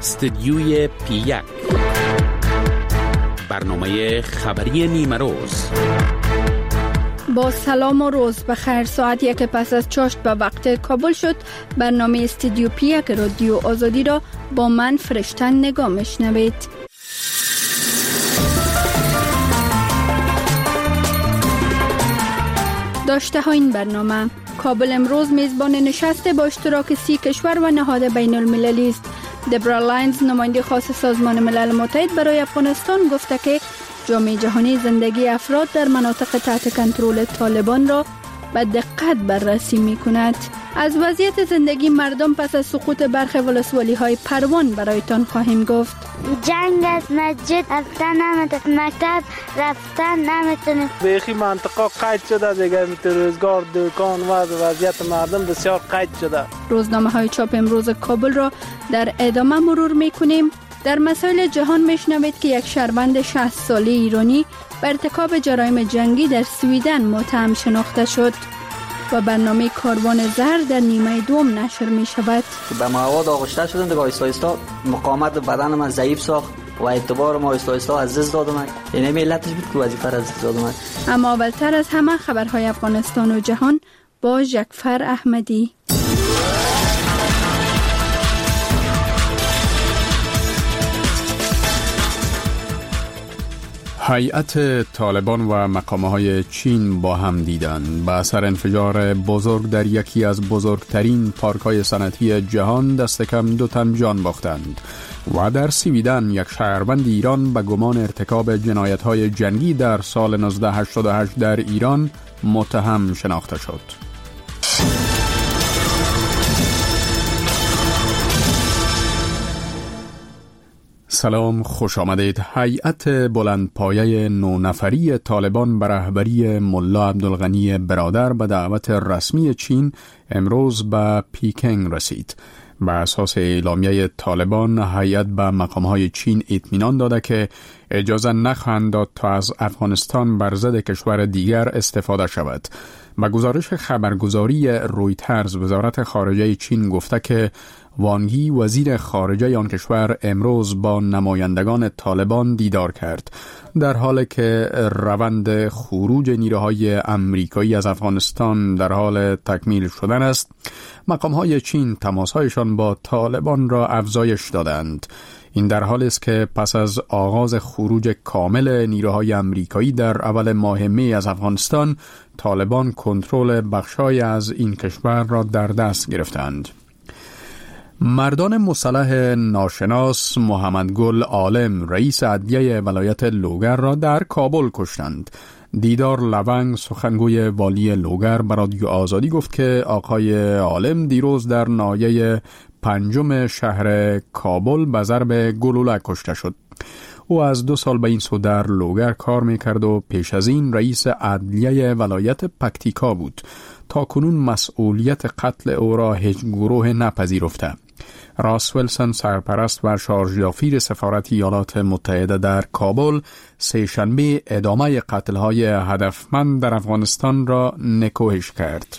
استدیوی پی1 برنامه خبری نیمه روز. با سلام و روز بخیر. ساعت 1 پس از چاشت به وقت کابل شد. برنامه استدیو پی1 رادیو آزادی را با من فرشتن نگاه میشنوید. داشته ها این برنامه: کابل امروز میزبان نشست با اشتراک 30 کشور و نهاد بین المللی است. دبرا لاینز نماینده خاص سازمان ملل متحد برای افغانستان گفته که جامعه جهانی زندگی افراد در مناطق تحت کنترل طالبان را به دقت بررسی می کند. از وضعیت زندگی مردم پس از سقوط برخی ولسوالی های پروان برایتان خواهیم گفت. جنگ از مسجد رفتن نمیتونه، مکتب رفتن نمیتونه. بیخی منطقه قید شده دیگه، روزگار دکان و وضعیت مردم بسیار قید شده. روزنامه های چاپ امروز کابل را در ادامه مرور می کنیم. در مسائل جهان میشنوید که یک شهروند 60 ساله ایرانی به ارتکاب جرایم جنگی در سویدن متهم شناخته شد و برنامه کاروان زهر در نیمه دوم نشر می شود. به مواد آغشته شدن دیگه آیستا مقاومت بدن من ضعیف ساخت و اعتبار ما آیستا از دست داد من. یعنی علتش بود که وظیفه از دست داد من. اما اولتر از همه خبرهای افغانستان و جهان با جعفر احمدی. هیئت طالبان و مقامه‌های چین با هم دیدند. به اثر انفجار بزرگ در یکی از بزرگترین پارک‌های صنعتی جهان دست کم 2 تن جان باختند و در سویدن یک شهروند ایران به گمان ارتکاب جنایت‌های جنگی در سال 1988 در ایران متهم شناخته شد. سلام، خوش آمدید. هیئت بلندپایه 9 نفری طالبان به رهبری ملا عبدالغنی برادر به دعوت رسمی چین امروز به پیکنگ رسید. به اساس اعلامیه طالبان، هیئت به مقامهای چین اطمینان داده که اجازه نخواهند داد تا از افغانستان بر ضد کشور دیگر استفاده شود. به گزارش خبرگزاری رویترز، وزارت خارجه چین گفته که وانگ یی وزیر خارجه آن کشور امروز با نمایندگان طالبان دیدار کرد. در حالی که روند خروج نیروهای امریکایی از افغانستان در حال تکمیل شدن است، مقامهای چین تماسهایشان با طالبان را افزایش دادند. این در حالی است که پس از آغاز خروج کامل نیروهای امریکایی در اول ماه می از افغانستان، طالبان کنترل بخشای از این کشور را در دست گرفتند. مردان مسلح ناشناس محمد گل عالم، رئیس عدلیه ولایت لوگر را در کابل کشتند. دیدار لونگ، سخنگوی والی لوگر، به رادیو آزادی گفت که آقای عالم دیروز در ناحیه 5 شهر کابل به ضرب گلوله کشته شد. او از 2 سال به این سو در لوگر کار میکرد و پیش از این رئیس عدلیه ولایت پکتیکا بود. تا کنون مسئولیت قتل او را هیچ گروه نپذیرفته. راس ویلسون، سرپرست و شارژدافیر سفارت ایالات متحده در کابل، سه‌شنبه ادامه قتل‌های هدفمند در افغانستان را نکوهش کرد.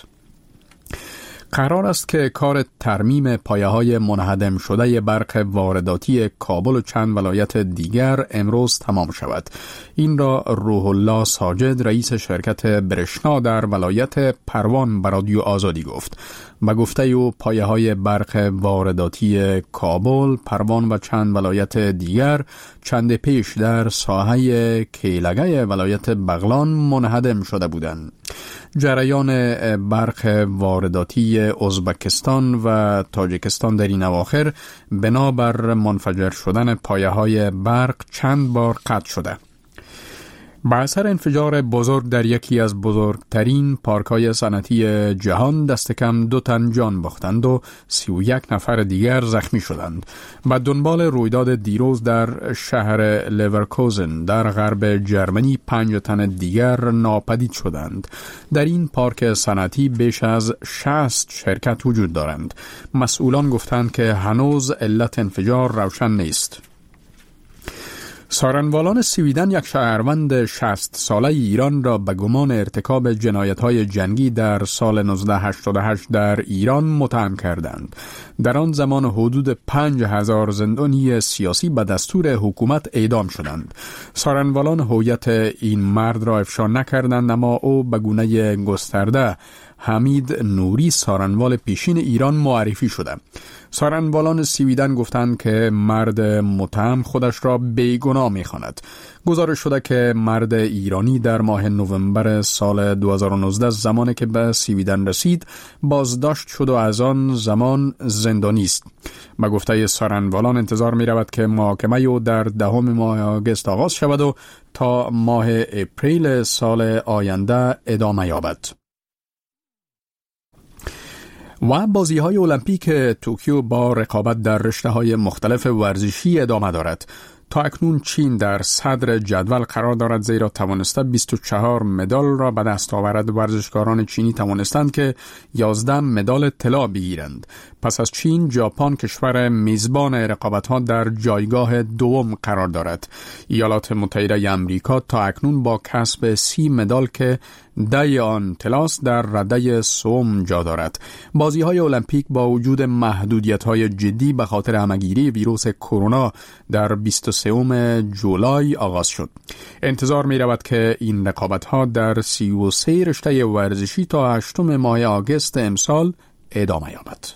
قرار است که کار ترمیم پایه‌های منهدم شده برق وارداتی کابل و چند ولایت دیگر امروز تمام شود. این را روح الله ساجد، رئیس شرکت برشنا در ولایت پروان، به رادیو آزادی گفت. به گفته او پایه‌های برق وارداتی کابل، پروان و چند ولایت دیگر چند پیش در ساحه کیلگه ولایت بغلان منهدم شده بودند. جریان برق وارداتی ازبکستان و تاجیکستان در این اواخر بنابر منفجر شدن پایه‌های برق چند بار قطع شده. با اثر انفجار بزرگ در یکی از بزرگترین پارک‌های صنعتی جهان دست کم 2 تن جان باختند و 31 نفر دیگر زخمی شدند. به دنبال رویداد دیروز در شهر لیورکوزن در غرب جرمنی 5 تن دیگر ناپدید شدند. در این پارک صنعتی بیش از 60 شرکت وجود دارند. مسئولان گفتند که هنوز علت انفجار روشن نیست. سارنوالان سویدن یک شهروند 60 ساله ایران را به گمان ارتکاب جنایت‌های جنگی در سال 1988 در ایران متهم کردند. در آن زمان حدود 5000 زندانی سیاسی به دستور حکومت اعدام شدند. سارنوالان هویت این مرد را افشا نکردند، اما او به گونه گسترده حمید نوری سارنوال پیشین ایران معرفی شده. سارنوالان سویدن گفتند که مرد متهم خودش را بیگناه می‌خواند. گزارش شده که مرد ایرانی در ماه نوامبر سال 2019 زمانی که به سویدن رسید بازداشت شد و از آن زمان زندانی است. به گفته سارنوالان انتظار می‌رود که محاکمه او در 10 ماه آگوست آغاز شود و تا ماه اپریل سال آینده ادامه یابد. و بازی‌های المپیک توکیو با رقابت در رشته‌های مختلف ورزشی ادامه دارد. تا اکنون چین در صدر جدول قرار دارد، زیرا توانسته 24 مدال را به دست آورد. ورزشکاران چینی توانستند که 11 مدال طلا بگیرند. پس از چین، ژاپن کشور میزبان رقابت‌ها در جایگاه دوم قرار دارد. ایالات متحده آمریکا تا اکنون با کسب 30 مدال که 10 آن طلاست در رده سوم جا دارد. بازی‌های المپیک با وجود محدودیت‌های جدی به خاطر همه‌گیری ویروس کرونا در 23 جولای آغاز شد. انتظار می‌رود که این رقابت‌ها در 33 رشته ورزشی تا 8 ماه آگوست امسال ادامه یابد.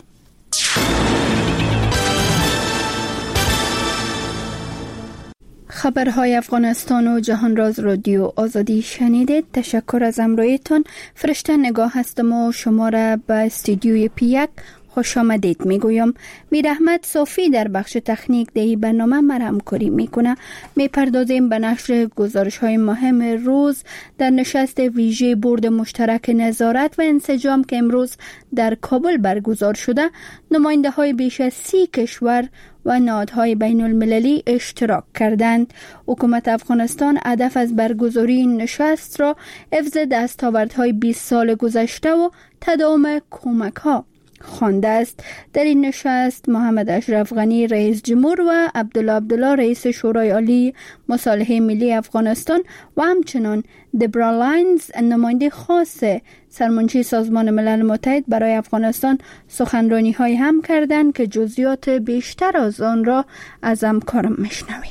خبرهای افغانستان و جهان راز رادیو آزادی شنیدید. تشکر از همراهیتون. فرشته نگاه هستم و شما را به استودیوی پی1 خوش آمدید میگویم. میر احمد صافی در بخش تکنیک دهی برنامه مرا همکاری میکنه. میپردازیم به نشر گزارش های مهم روز در نشست ویژه بورد مشترک نظارت و انسجام که امروز در کابل برگزار شده. نماینده های بیش از 30 کشور و نهادهای بین المللی اشتراک کردند. حکومت افغانستان هدف از برگزاری این نشست را حفظ دستاوردهای 20 سال گذشته و تداوم کمک ها خوانده است. در این نشست محمد اشرف غنی رئیس جمهور و عبدالله رئیس شورای عالی مصالحه ملی افغانستان و همچنان دبرا لاینز نماینده خاص سرمنشی سازمان ملل متحد برای افغانستان سخنرانی های هم کردند که جزئیات بیشتر از آن را از همکارم میشنویم.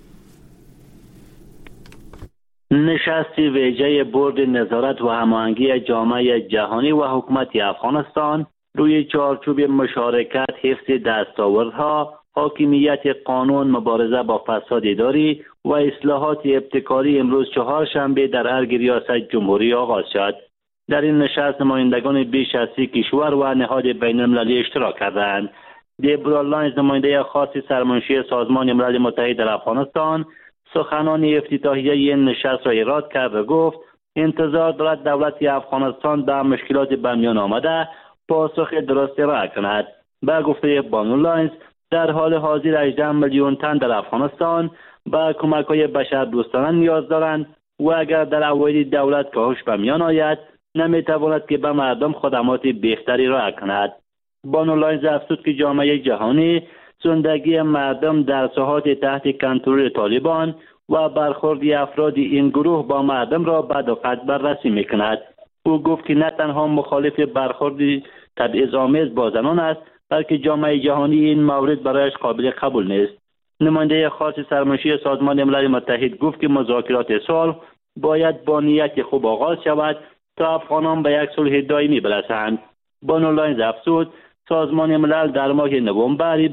نشست ویژه بورد نظارت و هماهنگی جامعه جهانی و حکومت افغانستان روی چارچوب مشارکت، حفظ دستاوردها، حاکمیت قانون، مبارزه با فساد اداری و اصلاحات ابتکاری امروز چهارشنبه در ارگ ریاست جمهوری آغاز شد. در این نشست نمایندگان بیش از 30 کشور و نهاد بین المللی اشتراک کردند. دبرا لاینز نماینده خاص سرمنشی سازمان ملل متحد در افغانستان سخنان افتتاحیه این نشست را ایراد کرد و گفت انتظار دارد دولت افغانستان به مشکلات به میان آمده پاسخ درستی را کند. به گفته بانو لاینز در حال حاضر 18 میلیون تن در افغانستان به کمک‌های بشردوستانه نیاز دارند و اگر در اوایل دولت کاهش به میان آید نمیتواند که به مردم خدمات بهتری را کند. بانو لاینز افزود که جامعه جهانی زندگی مردم در ساحات تحت کنترل طالبان و برخورد افراد این گروه با مردم را به دقت بررسی میکند. او گفت که نه تنها مخالف برخورد تبعیض‌آمیز با زنان است، بلکه جامعه جهانی این مورد برایش قابل قبول نیست. نماینده خاص سرمنشی سازمان ملل متحد گفت که مذاکرات صلح باید با نیت خوب آغاز شود تا افغانان به یک صلح دائمی برسند. بانو لاینز افزود سازمان ملل در ماه نوامبر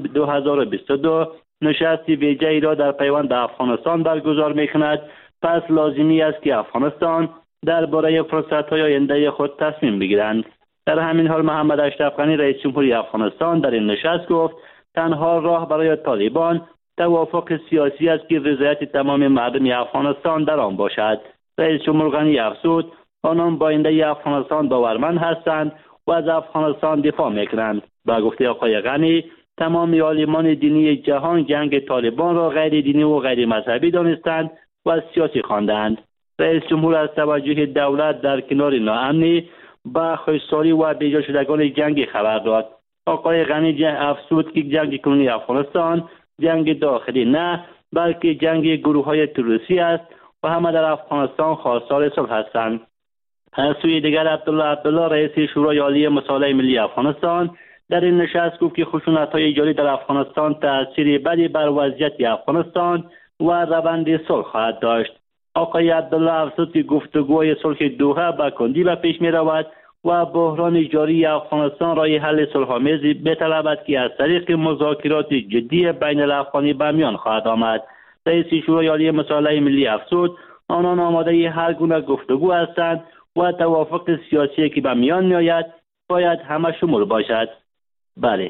2022 نشست ویژه‌ای را در پیوند افغانستان برگزار می‌کند. پس لازمی است که افغانستان درباره فرصت‌های آینده خود تصمیم بگیرند. در همین حال محمد اشرف غنی رئیس جمهوری افغانستان در این نشست گفت تنها راه برای طالبان توافق سیاسی است که رضایت تمام مردم افغانستان در آن باشد. رئیس جمهور غنی افزود آنان با آینده افغانستان باورمند هستند و از افغانستان دفاع میکنند. با گفته آقای غنی تمام عالمان دینی جهان جنگ طالبان را غیر دینی و غیر مذهبی دانستند و سیاسی خواندند. رئیس جمهور از توجه دولت در کنار ناامنی با خشکسالی و بیجا شدگان جنگ خبر داد. آقای غنی افزود که جنگ کنونی افغانستان جنگ داخلی نه بلکه جنگ گروه‌های تروریستی است و همه در افغانستان خواستار صلح هستند. از سوی دیگر عبدالله رئیس شورای عالی مصالحه ملی افغانستان در این نشست گفت که خشونت‌های جاری در افغانستان تأثیر بدی بر وضعیت افغانستان و روند صلح خواهد داشت. آقای عبدالله افزود که گفتگوهای صلح دوحه به کندی به پیش می‌رود و بحران جاری افغانستان راه حل صلح‌آمیزی می‌طلبد که از طریق مذاکرات جدی بین الافغانی به میان خواهد آمد. رئیس شورای عالی مصالحه ملی افزود آنان آماده هر گونه گفتگو هستند و توافق سیاسی که به میان میآید باید همه شمول باشد. بله.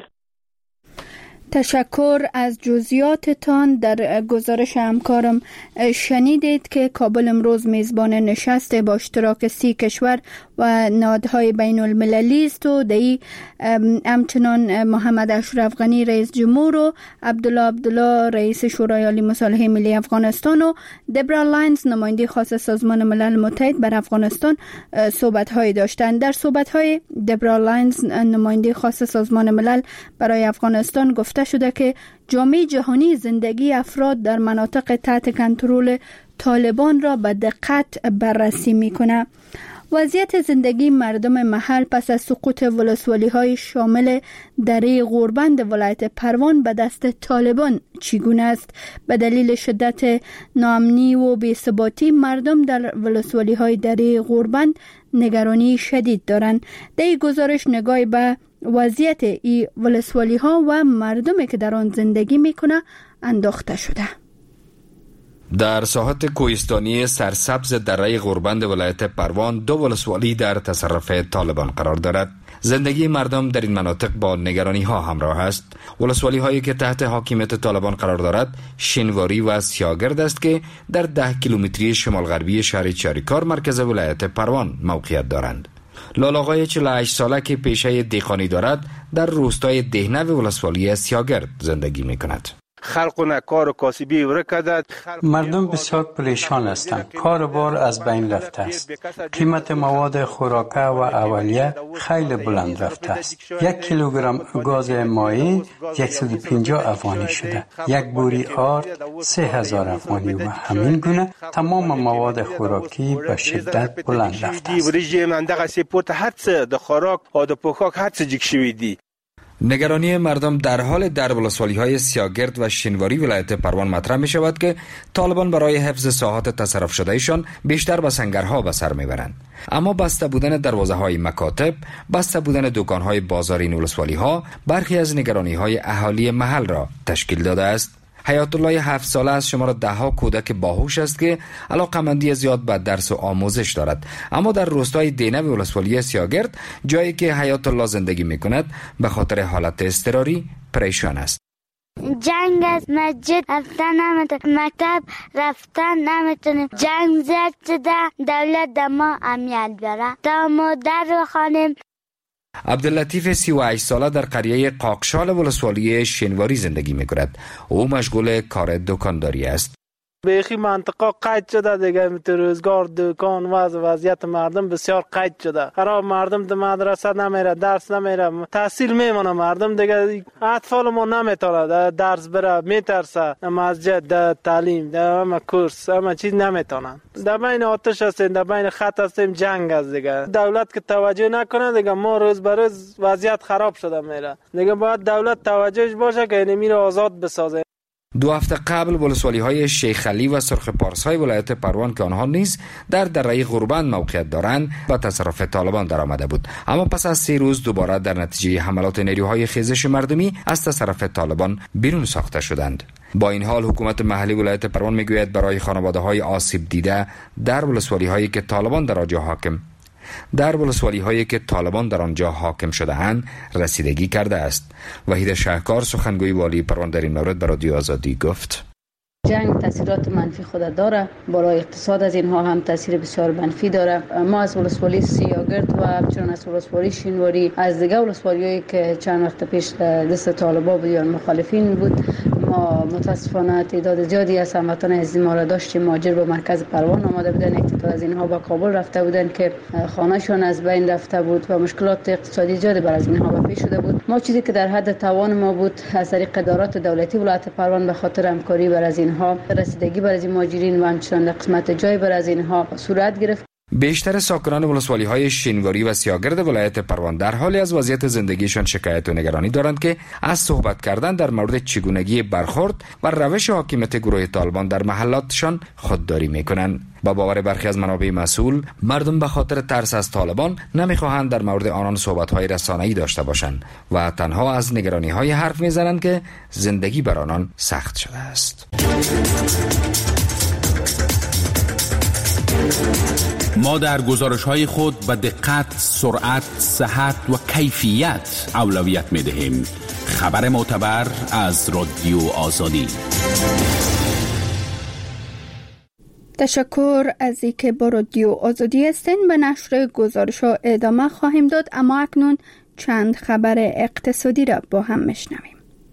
تشکر از جزئیاتتان. در گزارش همکارم شنیدید که کابل امروز میزبان نشست با اشتراک 30 کشور و نهادهای بین المللی است و دهی همچنان محمد اشرف غنی رئیس جمهور و عبدالله رئیس شورای عالی مصالحه ملی افغانستان و دبرا لاینز نماینده خاص سازمان ملل متحد بر افغانستان صحبت‌های داشتند. در صحبت‌های دبرا لاینز نماینده خاص سازمان ملل برای افغانستان گفته شده که جامعه جهانی زندگی افراد در مناطق تحت کنترل طالبان را به دقت بررسی می‌کند. وضعیت زندگی مردم محل پس از سقوط ولسوالی‌های شامل دره غوربند ولایت پروان به دست طالبان چگونه است؟ به دلیل شدت ناامنی و بی‌ثباتی مردم در ولسوالی‌های دره غوربند نگرانی شدید دارند. در این گزارش نگاهی به وضعیت این ولسوالی‌ها و مردمی که در آن زندگی می‌کنه انداخته شده. در ساحت کوهستانی سرسبز دره غوربند ولایت پروان 2 ولسوالی در تصرف طالبان قرار دارد. زندگی مردم در این مناطق با نگرانی ها همراه است. ولسوالی هایی که تحت حاکمیت طالبان قرار دارد شینواری و سیاگرد است که در 10 کیلومتری شمال غربی شهر چاریکار مرکز ولایت پروان موقعیت دارند. لالاقای 48 ساله که پیشه دیقانی دارد در روستای دهنو ولسوالی سیاگرد زندگی می کند. خلق کار و کاسبی ورکدد. مردم بسیار پریشان هستند. کار بار از بین رفته است. قیمت مواد خوراکه و اولیه خیلی بلند رفته است. 1 کیلوگرم گاز مایع 150 افغانی شده. 1 بوری آرد 3000 افغانی و همین گونه تمام مواد خوراکی به شدت بلند رفته است. رژیم اندغه سپورت هر څه د خوراک او د پوښاک هر څه جګ شوی دی. نگرانی مردم در حال در ولسوالی‌های سیاگرد و شینواری ولایت پروان مطرح می شود که طالبان برای حفظ ساحات تصرف شدهشان بیشتر به سنگرها به سر میبرند. اما بسته بودن دروازه‌های مکاتب، بسته بودن دکان‌های بازار این ولسوالی‌ها برخی از نگرانی‌های اهالی محل را تشکیل داده است. حیات الله 7 ساله از شمار 10 کودک باهوش است که علاقمندی زیاد به درس و آموزش دارد، اما در روستای دینو ولسوالی سیاگرد جایی که حیات الله زندگی می‌کند به خاطر حالت اضطراری پریشان است. جنگ از مسجد رفتن نمیتونیم، مکتب رفتن نمیتونیم، جنگ زیاد شده، دولت ما امنیت بیاره تا ما در بخوانیم. عبداللطیف 38 ساله در قریه قاقشال ولسوالی شینواری زندگی می‌کند. او مشغول کار دکانداری است. بیخی منطقه قید شده دیگه، روزگار دکان و وضعیت مردم بسیار قید شده. خراب، مردم در مدرسه نمیره، درس نمیره، تحصیل میمونه مردم دیگه. اطفال ما نمیتونه درس بره، میترسه. مسجد، تعلیم، همه کورس، همه چیز نمیتونن. در بین آتش هستیم، در بین خط هستیم، جنگ است دیگه. دولت که توجه نکنه دیگه ما روز به روز وضعیت خراب شده میره. دیگه باید دولت توجهش باشه که اینمی رو آزاد بسازه. 2 هفته قبل ولسوالی‌های شیخ علی و سرخ پارس‌های ولایت پروان که آنها نیز در دره غوربند موقعیت دارند به تصرف طالبان درآمده بود، اما پس از 3 روز دوباره در نتیجه حملات نیروهای خیزش مردمی از تصرف طالبان بیرون ساخته شدند. با این حال حکومت محلی ولایت پروان میگوید برای خانواده‌های آسیب دیده در ولسوالی‌هایی که طالبان در آنجا حاکم شده اند رسیدگی کرده است. وحید شهکار سخنگوی والی پروان در این مورد به رادیو آزادی گفت: جنگ تاثیرات منفی خود داره، برای اقتصاد از اینها هم تاثیر بسیار منفی داره. ما از ولسوالی سیاگرد و همچنین از ولسوالی شینواری، از دیگه ولسوالیایی که چند وقت پیش دست طالبان بود یا مخالفین بود ما متاسفانه تعداد زیادی از هموطنان از ما را داشتیم مهاجر به مرکز پروان آمده بودن. یک تعداد از اینها به کابل رفته بودن که خانه‌شان از بین رفته بود و مشکلات اقتصادی زیادی بر از اینها به پیش شده بود. ما چیزی که در حد توان ما بود از طریق ادارات دولتی ولایت پروان به خاطر همکاری بر از اینها رسیدگی بر از این مهاجرین و همچنین قسمت جای بر از اینها صورت گرفت. بیشتر ساکنان ولسوالی‌های شینواری و سیاگرد ولایت پروان در حالی از وضعیت زندگیشان شکایت و نگرانی دارند که از صحبت کردن در مورد چگونگی برخورد و روش حاکمیت گروه طالبان در محلاتشان خودداری می‌کنند. با باور برخی از منابع مسئول، مردم به خاطر ترس از طالبان نمی‌خواهند در مورد آنان صحبت‌های رسانه‌ای داشته باشند و تنها از نگرانی‌های حرف می‌زنند که زندگی بر آنان سخت شده است. ما در گزارش‌های خود به دقت، سرعت، صحت و کیفیت اولویت می‌دهیم. خبر معتبر از رادیو آزادی. تشکر از اینکه با رادیو آزادی هستین. به نشر گزارش‌ها ادامه خواهیم داد، اما اکنون چند خبر اقتصادی را با هم میشنویم.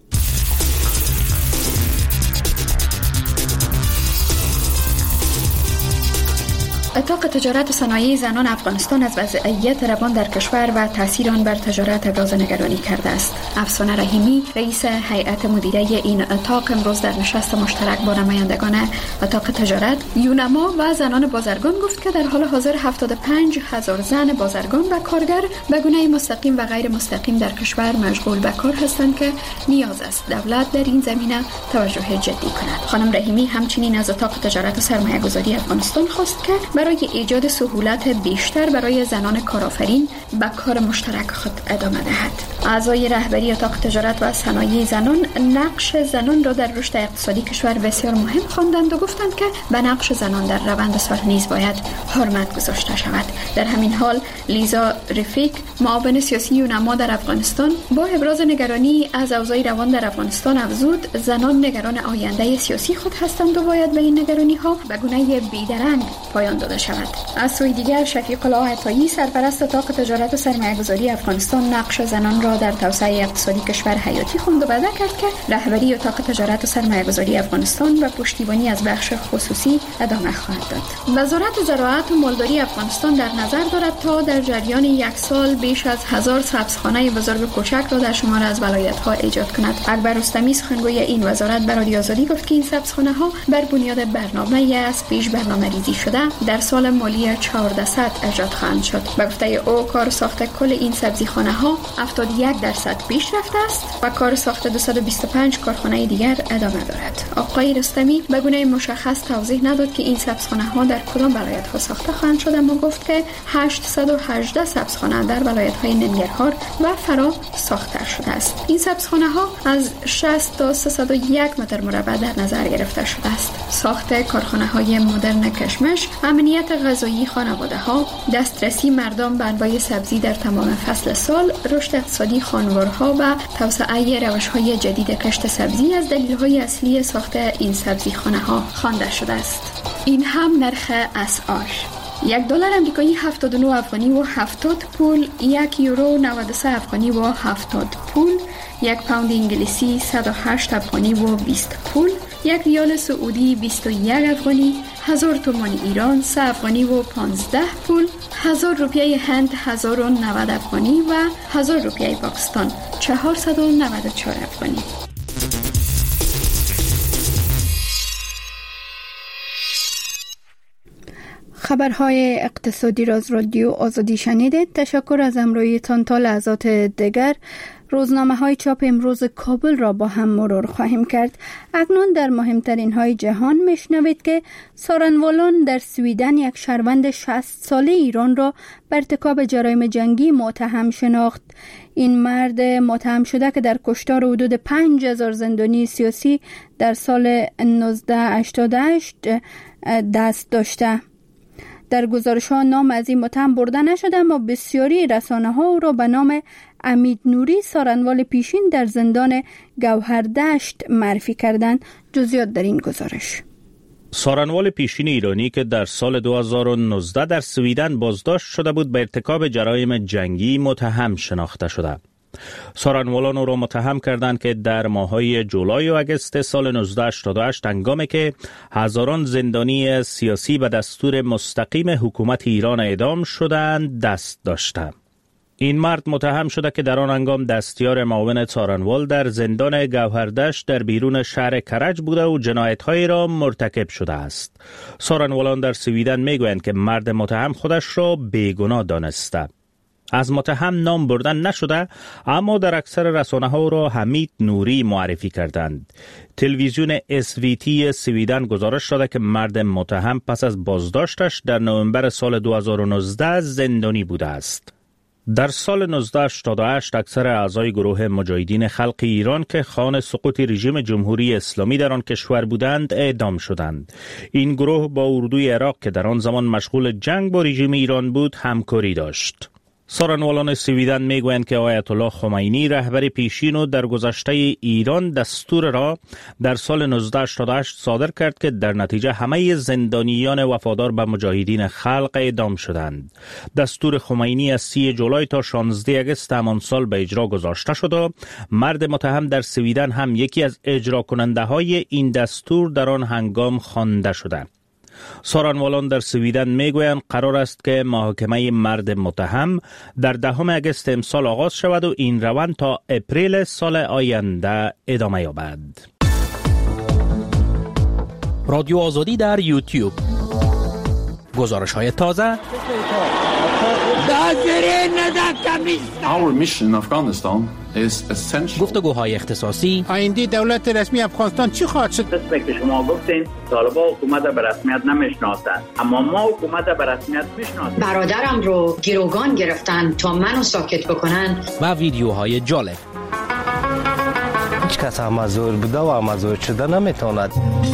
اتاق تجارت و صنایع زنان افغانستان از وضعیت روان در کشور و تاثیر آن بر تجارت ابراز نگرانی کرده است. افسانه رحیمی، رئیس هیئت مدیره این اتاق، امروز در نشست مشترک با نمایندگان اتاق تجارت، یونما و زنان بازرگان گفت که در حال حاضر 75,000 زن بازرگان و کارگر به گونه مستقیم و غیر مستقیم در کشور مشغول به کار هستند که نیاز است دولت در این زمینه توجه جدی کند. خانم رحیمی همچنین از اتاق تجارت و سرمایه‌گذاری افغانستان خواست که برای ایجاد سهولت بیشتر برای زنان کارآفرین به کار مشترک خود ادامه دهد. اعضای رهبری اتاق تجارت و صنایع زنان نقش زنان را در رشد اقتصادی کشور بسیار مهم خواندند و گفتند که به نقش زنان در روند صلح نیز باید حرمت گذاشته شود. در همین حال لیزا رفیق، معاون سیاسی یونما در افغانستان، با ابراز نگرانی از اوضاع روان در افغانستان افزود زنان نگران آینده سیاسی خود هستند و باید به این نگرانی‌ها به گونه بی‌درنگ پایان داده شود. از سوی دیگر شفیق الله عطایی، سرپرست اتاق تجارت و سرمایه‌گذاری افغانستان، نقش زنان را در توسعه اقتصادی کشور حیاتی خواند و وعده کرد که رهبری اتاق تجارت و سرمایه‌گذاری افغانستان و پشتیبانی از بخش خصوصی ادامه خواهد داد. وزارت زراعت و مالداری افغانستان در نظر دارد تا در جریان یک سال بیش از 1000 سبزخانه بزرگ و کوچک را در شمار از ولایت‌ها ایجاد کند. اکبر رستمی، سخنگوی این وزارت، به رادیو آزادی گفت که این سبزخانه‌ها بر بنیاد برنامه‌ای از پیش برنامه‌ریزی شده در سال مالی 1400 ایجاد خواهند شد. به گفته او کار ساخت کل این سبزیخانه‌ها 71% پیش رفته است و کار ساخت 225 کارخانه دیگر ادامه دارد. آقای رستمی به گونه مشخص توضیح نداد که این سبزخانه‌ها در کدام ولایت‌ها ساخته خواهند شد، اما گفت که 818 سبزخانه در ولایت‌های ننگرهار و فرا ساخته شده است. این سبزخانه‌ها از 60 تا 301 متر مربع در نظر گرفته شده است. ساخت کارخانه‌های مدرن کشمش، امنیت غذایی خانواده‌ها، دسترسی مردم به انواع سبزی در تمام فصل سال، رشد اقتصادی خانوارها و توسعه روش‌های جدید کشت سبزی از دلایل اصلی ساخت این سبزیخانه‌ها خوانده شده است. این هم نرخ اسعار: $1 آمریکایی 79 افغانی و 70 پول، €1 93 افغانی و 70 پول، 1 پوند انگلیسی 108 افغانی و 20 پول، 1 ریال سعودی 21 افغانی، 1000 تومان ایران 3 افغانی و 15 پول، 1000 روپیه هند 1090 افغانی و 1000 روپیه پاکستان 494 افغانی. خبرهای اقتصادی را از رادیو آزادی شنیدید. تشکر از همراهیتان. تا لحظات دیگر روزنامه‌های چاپ امروز کابل را با هم مرور خواهیم کرد. اکنون در مهمترین های جهان میشنوید که سارنوالان در سویدن یک شهروند 60 ساله ایران را به ارتکاب جرایم جنگی متهم شناخت. این مرد متهم شده که در کشتار حدود 5000 زندانی سیاسی در سال 1988 دست داشته. در گزارش‌ها نام از این متهم برده نشده، اما بسیاری رسانه‌ها او را به نام امید نوری، سارنوال پیشین در زندان گوهردشت معرفی کردند. جزئیات در این گزارش. سارنوال پیشین ایرانی که در سال 2019 در سویدن بازداشت شده بود، به ارتکاب جرایم جنگی متهم شناخته شده. سارنوالان او را متهم کردند که در ماه‌های جولای و اگست سال 1988 هنگامی که هزاران زندانی سیاسی به دستور مستقیم حکومت ایران اعدام شدند دست داشته. این مرد متهم شده که در آن هنگام دستیار معاون سارنوال در زندان گوهردشت در بیرون شهر کرج بوده و جنایت‌هایی را مرتکب شده است. سارنوالان در سویدن میگویند که مرد متهم خودش را بیگناه دانسته. از متهم نام بردن نشده، اما در اکثر رسانه‌ها را حمید نوری معرفی کردند. تلویزیون SVT سویدن گزارش داده که مرد متهم پس از بازداشتش در نوامبر سال 2019 زندانی بوده است. در سال 1988 اکثر اعضای گروه مجاهدین خلق ایران که خواهان سقوط رژیم جمهوری اسلامی در آن کشور بودند اعدام شدند. این گروه با اردوی عراق که در آن زمان مشغول جنگ با رژیم ایران بود همکاری داشت. سارنوالان سویدن میگویند که آیت الله خمینی رهبر پیشین و در گذشته ایران دستور را در سال 1988 صادر کرد که در نتیجه همه زندانیان وفادار به مجاهدین خلق اعدام شدند. دستور خمینی از 30 جولای تا 16 اگست همان سال به اجرا گذاشته شد و مرد متهم در سویدن هم یکی از اجرا کننده های این دستور در آن هنگام خوانده شده. سارنوالان در سویدن میگویند قرار است که محاکمه مرد متهم در 10 اگست امسال آغاز شود و این روند تا اپریل سال آینده ادامه یابد. رادیو آزادی در یوتیوب. گزارش های تازه. Our mission in Afghanistan is essential. گفتگوهای اختصاصی. آینده دولت رسمی افغانستان چی خواهد شد؟ مثل که شما گفتین طالبان حکومت به رسمیت نمیشناسند، اما ما حکومت به رسمیت میشناسیم. برادرم رو گروگان گرفتن تا منو ساکت بکنن. و ویدیوهای جالب. هیچ کس امازور بوده و امازور شده نمیتواند.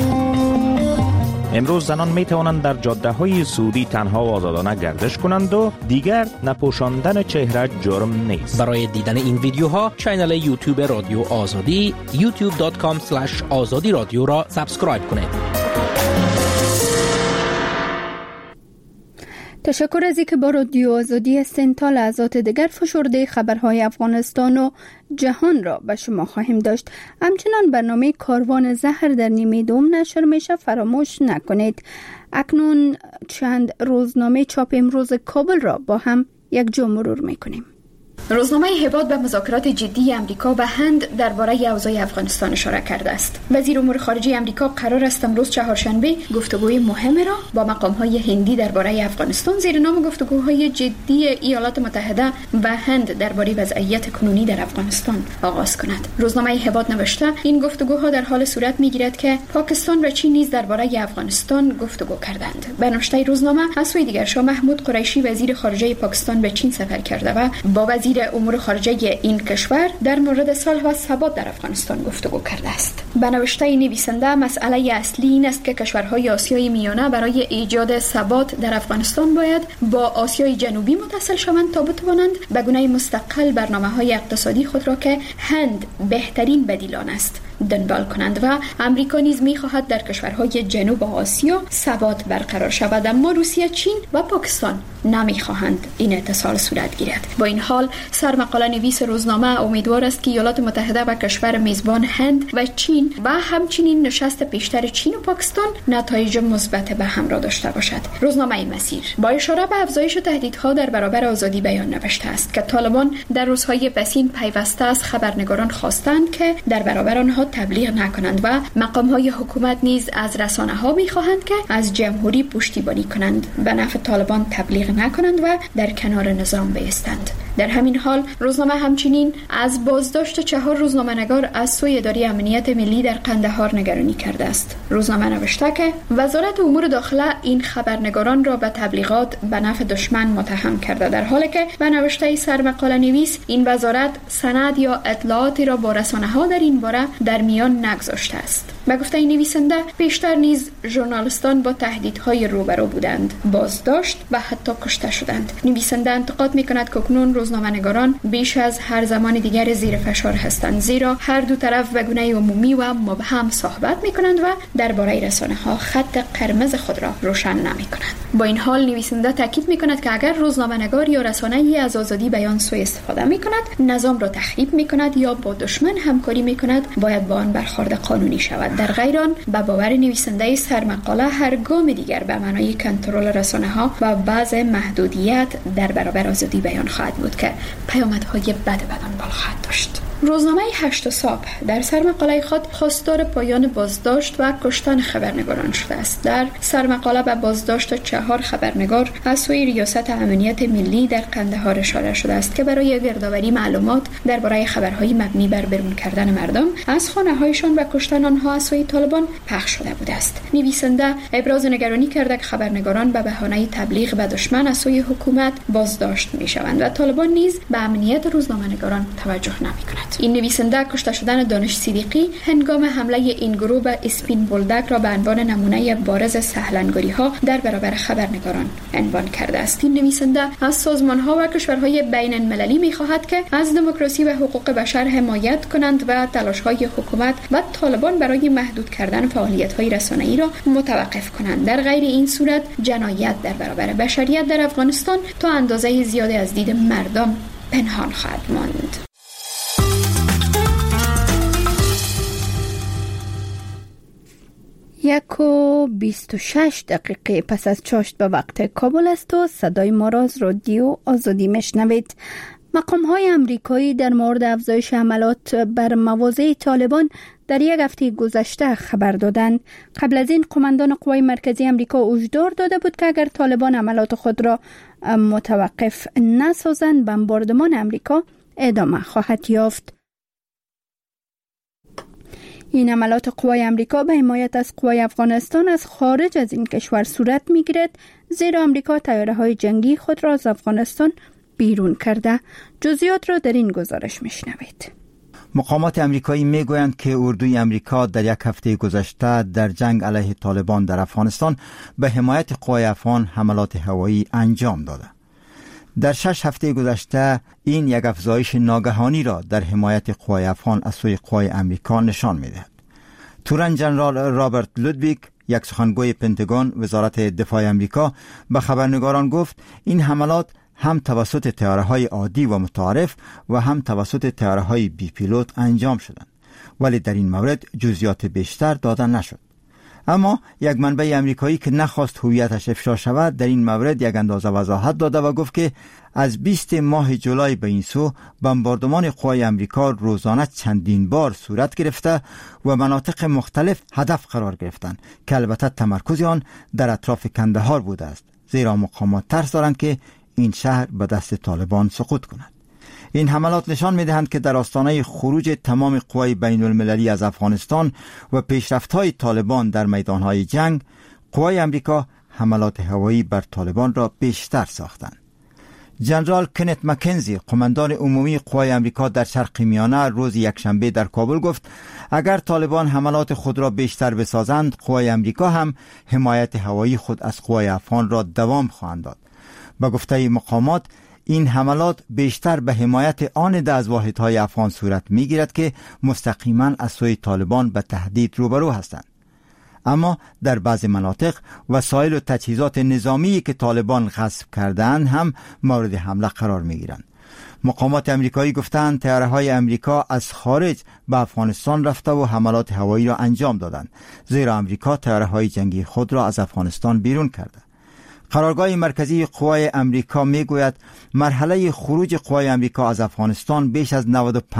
امروز زنان می توانند در جاده های سعودی تنها و آزادانه گردش کنند و دیگر نپوشاندن چهره جرم نیست. برای دیدن این ویدیوها کانال یوتیوب رادیو آزادی youtube.com/azadi رادیو را سابسکرایب کنید. تشکر از اینکه با رادیو آزادی هستین. تا لحظات دیگر فشرده خبرهای افغانستان و جهان را به شما خواهیم داشت. همچنان برنامه کاروان زهر در نیمه دوم نشر میشه، فراموش نکنید. اکنون چند روزنامه چاپ امروز کابل را با هم یک جا مرور میکنیم. روزنامه هباد به مذاکرات جدی امریکا و هند درباره اوضاع افغانستان اشاره کرده است. وزیر امور خارجه امریکا قرار است امروز چهارشنبه گفتگوی مهم را با مقام‌های هندی درباره افغانستان زیر نام گفتگوهای جدی ایالات متحده و هند درباره وضعیت کنونی در افغانستان آغاز کند. روزنامه هباد نوشته این گفتگوها در حال صورت می‌گیرد که پاکستان و چین نیز درباره افغانستان گفتگو کردند. به نوشته روزنامه از سوی دیگر شاه محمود قریشی وزیر خارجه پاکستان به چین سفر کرده و با وزیر امور خارجه این کشور در مورد صلح و ثبات در افغانستان گفتگو کرده است. به نوشته نویسنده مسئله اصلی این است که کشورهای آسیای میانه برای ایجاد ثبات در افغانستان باید با آسیای جنوبی متصل شوند تا بتوانند به گونه مستقل برنامه‌های اقتصادی خود را که هند بهترین بدیلان است دنبال کنند و امریکا نیز می‌خواهد در کشورهای جنوب آسیا ثبات برقرار شود، اما روسیه، چین و پاکستان نمی‌خواهند این اتصال صورت گیرد. با این حال سرمقاله نویس روزنامه امیدوار است که ایالات متحده و کشور میزبان هند و چین و همچنین نشست پیشتر چین و پاکستان نتایج مثبت به همراه داشته باشد. روزنامه مسیر با اشاره به افزایش تهدیدها در برابر آزادی بیان نوشته است که طالبان در روزهای پسین پیوسته از خبرنگاران خواستند که در برابر آنها تبلیغ نکنند و مقام‌های حکومت نیز از رسانه‌ها می‌خواهند که از جمهوری پشتیبانی کنند، به نفع طالبان تبلیغ نکنند و در کنار نظام بایستند. در همین حال روزنامه همچنین از بازداشت 4 روزنامه‌نگار از سوی اداره امنیت ملی در قندهار نگرانی کرده است. روزنامه نوشته که وزارت امور داخله این خبرنگاران را به تبلیغات به نفع دشمن متهم کرده، در حالی که به نوشته سرمقاله نویس این وزارت سند یا اطلاعاتی را با رسانه‌ها در این باره در میان نگذاشته است. به گفته نویسنده پیشتر نیز ژورنالیستان با تهدیدهای روبرو بودند، بازداشت و حتی کشته شدند. نویسنده انتقاد می‌کند که اکنون روزنامه‌نگاران بیش از هر زمان دیگر زیر فشار هستند، زیرا هر دو طرف به گونه عمومی و مبهم صحبت می‌کنند و درباره رسانه‌ها خط قرمز خود را روشن نمی‌کنند. با این حال نویسنده تاکید می‌کند که اگر روزنامه‌نگار یا رسانه‌ای از آزادی بیان سوء استفاده می‌کند، نظام را تخریب می‌کند یا با دشمن همکاری می‌کند، باید با آن برخورد قانونی شود. در غیر آن به باور نویسنده سرمقاله هر گام دیگر به معنای کنترل رسانه‌ها و بعض محدودیت در برابر آزادی بیان خواهد بود که پیامدهای بد بدان بالا خواهد داشت. روزنامه 8 صبح در سرمقاله خود خواستار پایان بازداشت و کشتن خبرنگاران شده است. در سرمقاله به بازداشت 4 خبرنگار از سوی ریاست امنیت ملی در قندهار اشاره شده است که برای گردآوری معلومات درباره خبرهای مبنی بر بیرون کردن مردم از خانه‌هایشان و کشتن آنها از سوی طالبان پخش شده بوده است. نویسنده ابراز نگرانی کرده که خبرنگاران به بهانه تبلیغ به دشمن از سوی حکومت بازداشت می‌شوند و طالبان نیز به امنیت روزنامه‌نگاران توجه نمی‌کند. این نویسنده کشته شدن دانش صدیقی هنگام حمله این گروه به اسپین بولدک را به عنوان نمونه بارز سهلنگاری‌ها در برابر خبرنگاران عنوان کرده است. این نویسنده از سازمان‌ها و کشورهای بین‌المللی می‌خواهد که از دموکراسی و حقوق بشر حمایت کنند و تلاش‌های حکومت و طالبان برای محدود کردن فعالیت‌های رسانه‌ای را متوقف کنند. در غیر این صورت جنایت در برابر بشریت در افغانستان تا اندازه زیادی از دید مردم پنهان خواهد ماند. 1:26 پس از چاشت به وقت کابل است و صدای ما را از رادیو آزادی میشنوید. مقام‌های آمریکایی در مورد افزایش حملات بر مواضع طالبان در یک هفته گذشته خبر دادند. قبل از این قماندان قوای مرکزی آمریکا هشدار داده بود که اگر طالبان حملات خود را متوقف نسازند، بمباردمان آمریکا ادامه خواهد یافت. این حملات قوای آمریکا به حمایت از قوای افغانستان از خارج از این کشور صورت می‌گیرد، زیرا آمریکا طیاره‌های جنگی خود را از افغانستان بیرون کرده. جزئیات را در این گزارش میشنوید. مقامات آمریکایی میگویند که اردوی آمریکا در یک هفته گذشته در جنگ علیه طالبان در افغانستان به حمایت قوای افغان حملات هوایی انجام داده. در 6 هفته گذشته این یک افزایش ناگهانی را در حمایت قوای افغان از سوی قوای آمریکا نشان می‌دهد. تورن جنرال رابرت لودویک، یک سخنگوی پنتاگون وزارت دفاع آمریکا، به خبرنگاران گفت این حملات هم توسط طیاره‌های عادی و متعارف و هم توسط طیاره‌های بی پیلوت انجام شدند، ولی در این مورد جزئیات بیشتر داده نشد. اما یک منبع آمریکایی که نخواست هویتش افشا شود در این مورد یک اندازه وضاحت داده و گفت که از 20 ماه جولای به این سو بمباردمان قوای آمریکا روزانه چندین بار صورت گرفته و مناطق مختلف هدف قرار گرفتند که البته تمرکز آن در اطراف کندهار بوده است، زیرا مقامات ترس دارند که این شهر به دست طالبان سقوط کند. این حملات نشان می‌دهند که در آستانه خروج تمام قوای بین المللی از افغانستان و پیشرفت‌های طالبان در میدان‌های جنگ، قوای آمریکا حملات هوایی بر طالبان را بیشتر ساختند. جنرال کنت مکنزی، قماندان عمومی قوای آمریکا در شرق میانه، روز یکشنبه در کابل گفت اگر طالبان حملات خود را بیشتر بسازند، قوای آمریکا هم حمایت هوایی خود از قوای افغان را دوام خواهند داد. با گفته مقامات این حملات بیشتر به حمایت آن 10 از واحدهای افغان صورت می‌گیرد که مستقیما از سوی طالبان به تهدید روبرو هستند. اما در بعض مناطق وسایل و تجهیزات نظامی که طالبان غصب کردند هم مورد حمله قرار می‌گیرند. مقامات آمریکایی گفتند طیاره‌های آمریکا از خارج به افغانستان رفته و حملات هوایی را انجام دادند، زیرا آمریکا طیاره‌های جنگی خود را از افغانستان بیرون کرده. قرارگاه مرکزی قوای آمریکا میگوید مرحله خروج قوای آمریکا از افغانستان بیش از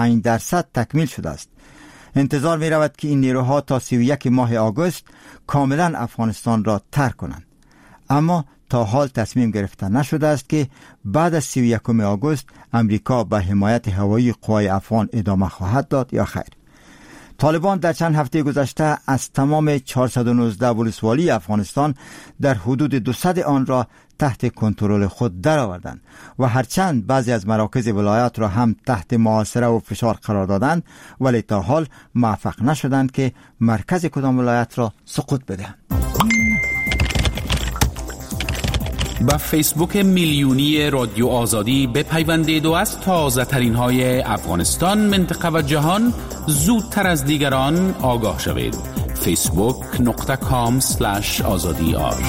95% تکمیل شده است. انتظار می رود که این نیروها تا 31 ماه آگوست کاملا افغانستان را ترک کنند. اما تا حال تصمیم گرفته نشده است که بعد از 31 آگوست آمریکا به حمایت هوایی قوای افغان ادامه خواهد داد یا خیر. طالبان در چند هفته گذشته از تمام 419 ولسوالی افغانستان در حدود 200 آن را تحت کنترل خود درآوردند و هرچند بعضی از مراکز ولایات را هم تحت محاصره و فشار قرار دادند، ولی تا حال موفق نشدند که مرکز کدام ولایت را سقوط بدهند. با فیسبوک میلیونی رادیو آزادی بپیوندید و از تازه ترین های افغانستان، منطقه و جهان زودتر از دیگران آگاه شوید. facebook.com/azadi.ir.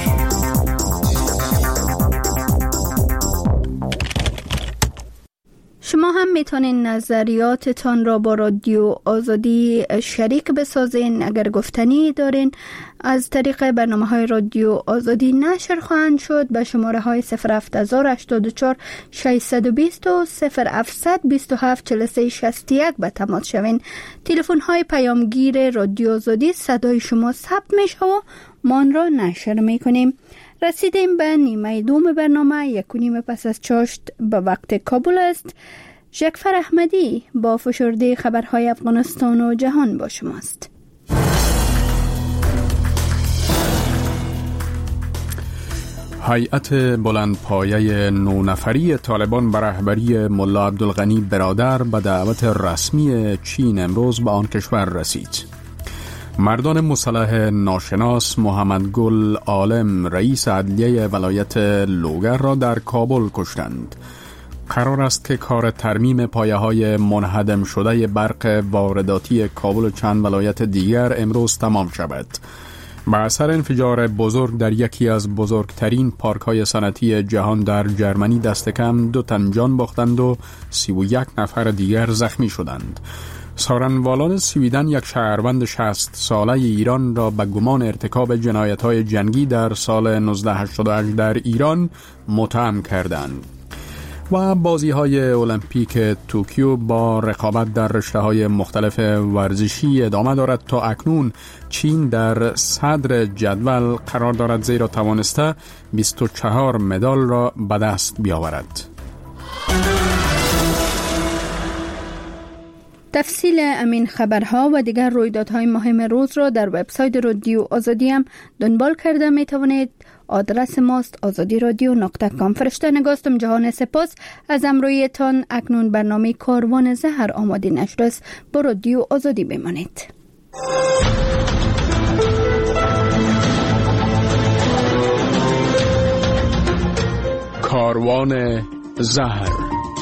شما هم میتونین نظریاتتان را با رادیو آزادی شریک بسازین. اگر گفتنی دارین از طریق برنامه‌های رادیو آزادی نشر خواهند شد. به شماره های 07084 620 و 0727436361 به تماس شوین. تلفن های پیامگیر رادیو آزادی صدای شما ثبت میشه و ما آن را نشر میکنیم. رسیدیم به نیمه دوم برنامه. 1:30 پس از چاشت به وقت کابل است. جعفر احمدی با فشرده خبرهای افغانستان و جهان با شماست. هیئت بلندپایه 9 نفری طالبان به رهبری ملا عبدالغنی برادر به دعوت رسمی چین امروز به آن کشور رسید. مردان مسلح ناشناس محمد گل عالم رئیس عدلیه ولایت لوگر را در کابل کشتند. قرار است که کار ترمیم پایه‌های منهدم شده برق وارداتی کابل و چند ولایت دیگر امروز تمام شود. به اثر انفجار بزرگ در یکی از بزرگترین پارک‌های صنعتی جهان در جرمنی دست کم 2 تن جان باختند و 31 نفر دیگر زخمی شدند. سارنوالان سویدن یک شهروند 60 ساله ایران را به گمان ارتکاب جنایت‌های جنگی در سال 1988 در ایران متهم کردند. و بازی‌های المپیک توکیو با رقابت در رشته‌های مختلف ورزشی ادامه دارد. تا اکنون چین در صدر جدول قرار دارد، زیرا توانسته 24 مدال را به دست بیاورد. تفصیل امین خبرها و دیگر رویدادهای مهم روز را در وبسایت رادیو آزادی هم دنبال کرده می توانید. آدرس ماست azadi.radio.com. فرشته نگاستم جهان سپاس از امرویتان. اکنون برنامه کاروان زهر آماده نشده است. با رادیو آزادی بمانید. کاروان زهر.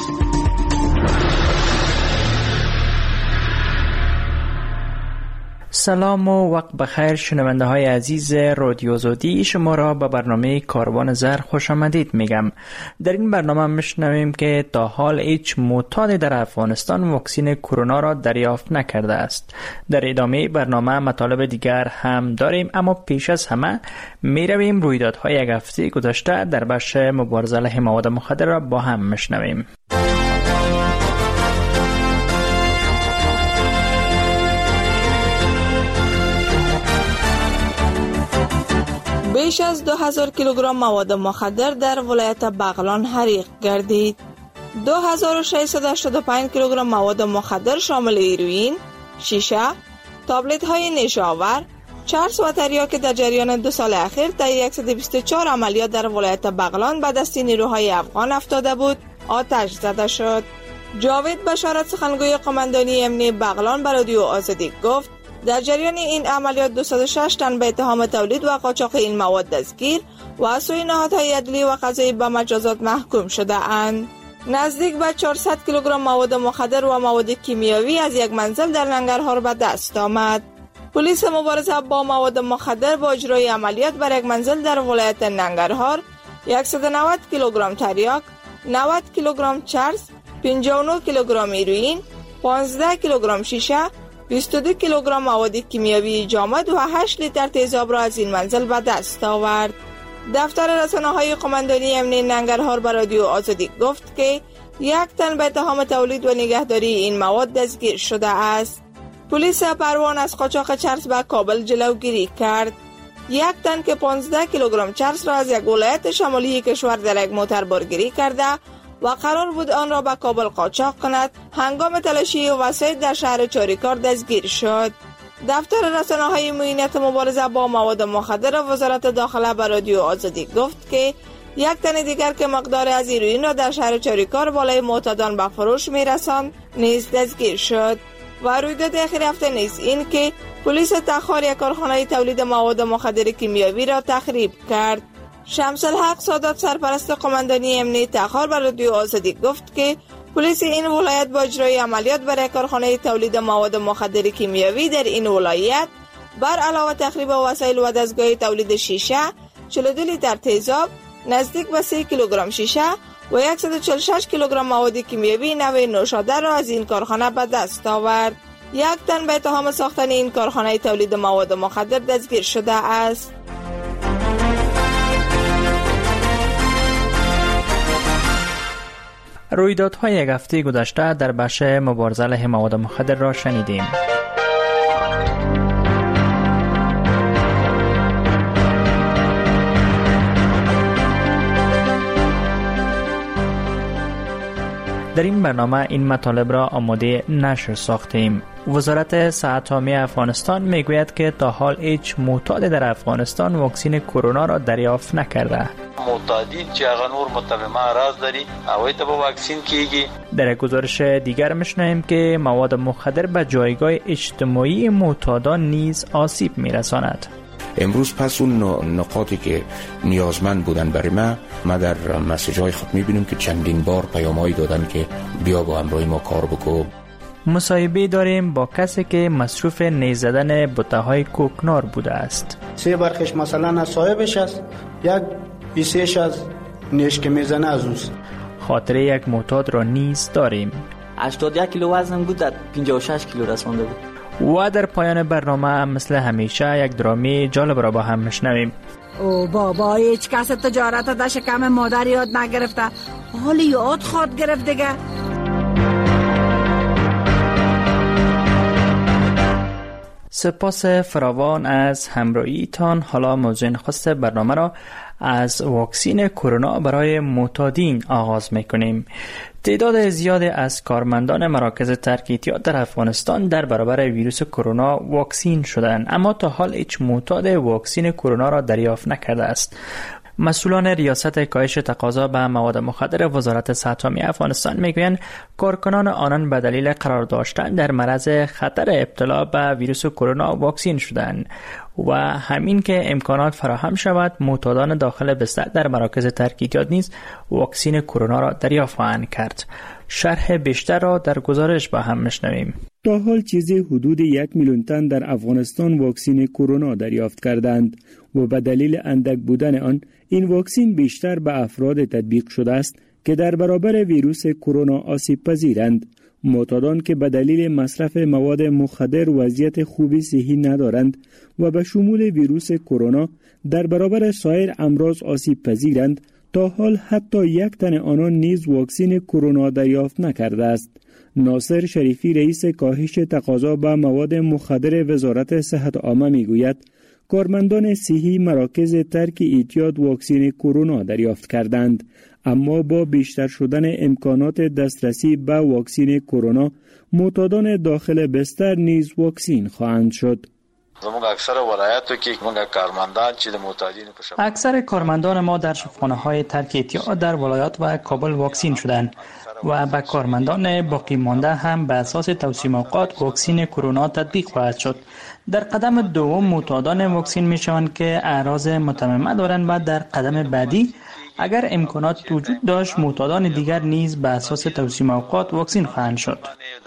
سلام و وقت بخیر شنونده های عزیز رادیو آزادی، شما را به برنامه کاروان زهر خوش آمدید میگم. در این برنامه میشنویم که تا حال هیچ معتادی در افغانستان واکسن کرونا را دریافت نکرده است. در ادامه برنامه مطالب دیگر هم داریم، اما پیش از همه میرویم رویدادهای یک هفته گذشته در بخش مبارزه علیه مواد مخدر را با هم میشنویم. بیش از 2000 کیلوگرم مواد مخدر در ولایت بغلان حریق گردید. 2685 کیلوگرم مواد مخدر شامل هیروئین، شیشه، تابلت های نیشاور، چرس و تریاک در جریان 2 سال اخیر در 124 عملیات در ولایت بغلان به دست نیروهای افغان افتاده بود آتش زده شد. جاوید بشارت سخنگوی قماندانی امنی بغلان به رادیو آزادی گفت در جریان این عملیات 206 تن به اتهام تولید و قاچاق این مواد دستگیر و از سوی نهادهای عدلی و قضایی به مجازات محکوم شده اند. نزدیک به 400 کیلوگرم مواد مخدر و مواد کیمیاوی از یک منزل در ننگرهار به دست آمد. پلیس مبارزه با مواد مخدر با اجرای عملیات بر یک منزل در ولایت ننگرهار 190 کیلوگرم تریاک، 90 کیلوگرم چرس، 59 کیلوگرم هیروئین، 15 کیلوگرم شیشه، 22 کیلوگرم مواد کیمیاوی جامد و 8 لیتر تیزاب را از این منزل به دست آورد. دفتر رسانه‌های قماندانی امنی ننگرهار به رادیو آزادی گفت که 1 تن به اتهام تولید و نگهداری این مواد دستگیر شده است. پلیس پروان از قاچاق چرس به کابل جلوگیری کرد. 1 تن که 15 کیلوگرم چرس را از یک ولایت شمالی کشور در یک موتر بارگیری کرده و قرار بود آن را به کابل قاچاق کند، هنگام تلاشی وسایل در شهر چاریکار دستگیر شد. دفتر رسانه‌های معینت مبارزه با مواد مخدر وزارت داخله به رادیو آزادی گفت که 1 تن دیگر که مقدار از هیروئین را در شهر چاریکار بالای معتادان به فروش می‌رساند نیز دستگیر شد. و رویداد اخیر هفته نیز این که پلیس تخار یک کارخانه تولید مواد مخدر کیمیاوی را تخریب کرد. شمس الحق سادات سرپرست قماندانی امنیتی تخار به رادیو آزادی گفت که پلیس این ولایت با اجرای عملیات برای کارخانه تولید مواد مخدر کیمیاوی در این ولایت بر علاوه تخریب وسایل و دستگاه تولید شیشه، 42 لیتر تیزاب، نزدیک به 3 کیلوگرم شیشه و 146 کیلوگرم مواد کیمیاوی نوع نوشابه را از این کارخانه به دست آورد. 1 تن به اتهام ساختن این کارخانه تولید مواد مخدر دستگیر شده است. رویدادهای یک هفته گذشته در بخش مبارزه علیه مواد مخدر را شنیدیم. در این برنامه این مطالب را آماده نشر ساختیم. وزارت صحت عامه افغانستان میگوید که تا حال هیچ معتاد در افغانستان واکسین کرونا را دریافت نکرده. معتادین چې هغه نور متهمه راز داری هغوی ته به واکسین کیږي. در گزارش دیگر میشنویم که مواد مخدر به جایگاه اجتماعی معتادان نیز آسیب میرساند. امروز پس اون نقاطی که نیازمند بودن برای ما در مسیج‌های خود می‌بینیم که چندین بار پیام‌هایی دادن که بیا با همراه ما کار بکن. مصاحبه داریم با کسی که مصروف نیز زدن بوته‌های کوکنار بوده است. 3 برخش مثلا از صاحبش است، یک بیسهش از نیش که میزنه از اوست. خاطره یک معتاد را نیز داریم. 81 کیلو وزن بود، در 56 کیلو رسانده بود. و در پایان برنامه مثل همیشه یک درامی جالب را با هم میشنویم. او بابا هیچ کس تجارت در شکم مادر یاد نگرفته، حالی یاد خود گرفت دیگه. سپاس فراوان از همراهیتان. حالا موضوع نخست برنامه را از واکسین کرونا برای معتادین آغاز میکنیم. تعداد زیادی از کارمندان مراکز ترک اعتیاد در افغانستان در برابر ویروس کرونا واکسین شدند، اما تا حال هیچ معتاد واکسین کرونا را دریافت نکرده است. مسئولان ریاست کاهش تقاضا به مواد مخدر وزارت صحت عامه افغانستان میگویند کارکنان آنان به دلیل قرار داشتن در معرض خطر ابتلا به ویروس کرونا واکسین شدند و همین که امکانات فراهم شود معتادان داخل بستر در مراکز ترک اعتیاد نیز واکسین کرونا را دریافت خواهند کرد. شرح بیشتر را در گزارش با هم میشنویم. تا حال چیزی حدود 1 میلیون تن در افغانستان واکسین کرونا دریافت کردند و به دلیل اندک بودن آن این واکسین بیشتر به افراد تطبیق شده است که در برابر ویروس کرونا آسیب پذیرند. معتادان که به دلیل مصرف مواد مخدر وضعیت خوبی صحی ندارند و به شمول ویروس کرونا در برابر سایر امراض آسیب پذیرند، تا حال حتی 1 تن آنان نیز واکسین کرونا دریافت نکرده است. ناصر شریفی رئیس کاهش تقاضا به مواد مخدر وزارت صحت عامه میگوید کارمندان صحی مراکز ترک اعتیاد واکسین کرونا دریافت کردند، اما با بیشتر شدن امکانات دسترسی به واکسین کرونا معتادان داخل بستر نیز واکسین خواهند شد. اکثر کارمندان ما در شفاخانه‌های ترک اعتیاد در ولایات و کابل واکسین شدند و به کارمندان باقی مانده هم به اساس توصیه اوقات واکسین کرونا تطبیق خواهد شد. در قدم دوم معتادان واکسین می شوند که اعراض متممه دارند و در قدم بعدی اگر امکانات وجود داشت معتادان دیگر نیز به اساس توصیه اوقات واکسین خواهند شد.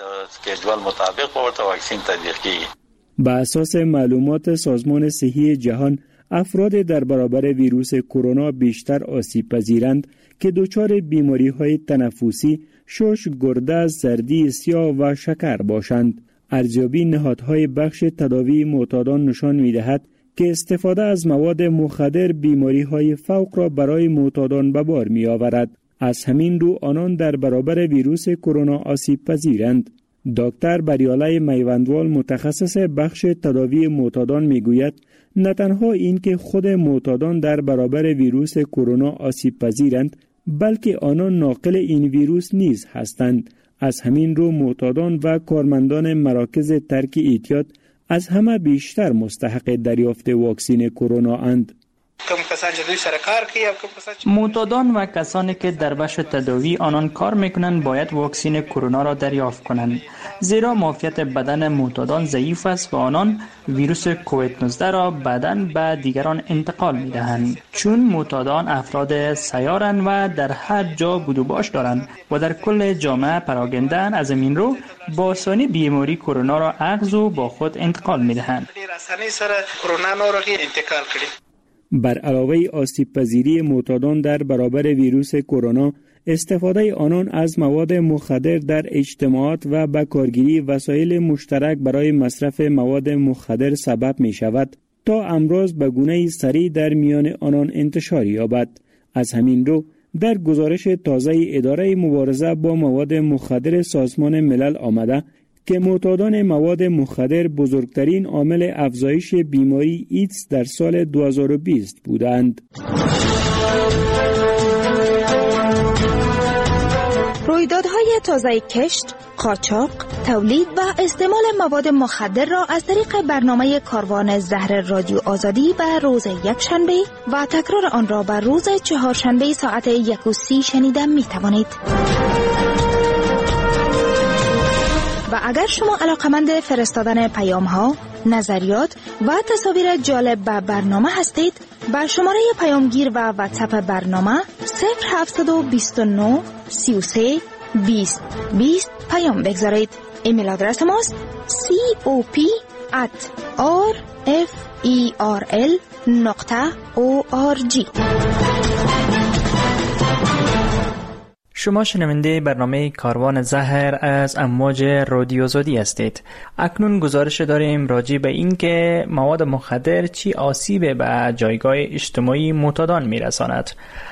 به اساس معلومات سازمان صحی جهان، افراد در برابر ویروس کرونا بیشتر آسیب پذیرند که دچار بیماری‌های تنفسی، شش، گرده، زردی سیاه و شکر باشند. ارزیابی نهادهای بخش تداوی معتادان نشان می‌دهد که استفاده از مواد مخدر بیماری‌های فوق را برای معتادان به بار می‌آورد. از همین رو آنان در برابر ویروس کرونا آسیب پذیرند. دکتر بریاله میوندوال متخصص بخش تداوی معتادان میگوید نه تنها این که خود معتادان در برابر ویروس کرونا آسیب پذیرند، بلکه آنان ناقل این ویروس نیز هستند. از همین رو معتادان و کارمندان مراکز ترک اعتیاد از همه بیشتر مستحق دریافت واکسین کرونا اند. معتادان و کسانی که در بخش تداوی آنان کار میکنند باید واکسن کرونا را دریافت کنند، زیرا معافیت بدن معتادان ضعیف است و آنان ویروس کووید 19 را بعداً به دیگران انتقال میدهند، چون معتادان افراد سیارند و در هر جا بود و باش دارند و در کل جامعه پراگنده‌اند. از این رو با آسانی بیماری کرونا را اخذ و با خود انتقال میدهند. بر علاوه آسیب پذیری معتادان در برابر ویروس کرونا، استفاده آنان از مواد مخدر در اجتماعات و به کارگیری وسایل مشترک برای مصرف مواد مخدر سبب می شود تا امراض به گونه سریع در میان آنان انتشار یابد. از همین رو در گزارش تازه اداره مبارزه با مواد مخدر سازمان ملل آمده که معتادان مواد مخدر بزرگترین عامل افزایش بیماری ایدز در سال 2020 بودند. رویدادهای تازه کشت، قاچاق، تولید و استعمال مواد مخدر را از طریق برنامه کاروان زهر رادیو آزادی به روز یکشنبه و تکرار آن را به روز چهارشنبه ساعت 1:30 شنیده می توانید. و اگر شما علاقمند فرستادن پیام ها، نظریات و تصاویر جالب به برنامه هستید، بر شماره پیامگیر و واتساپ برنامه 0729 33 20 20 پیام بگذارید. ایمیل آدرس ماست cop@rferl.org. شما شنونده برنامه کاروان زهر از امواج رادیو آزادی هستید. اکنون گزارش داریم راجع به این که مواد مخدر چی آسیب به جایگاه اجتماعی معتادان میرساند.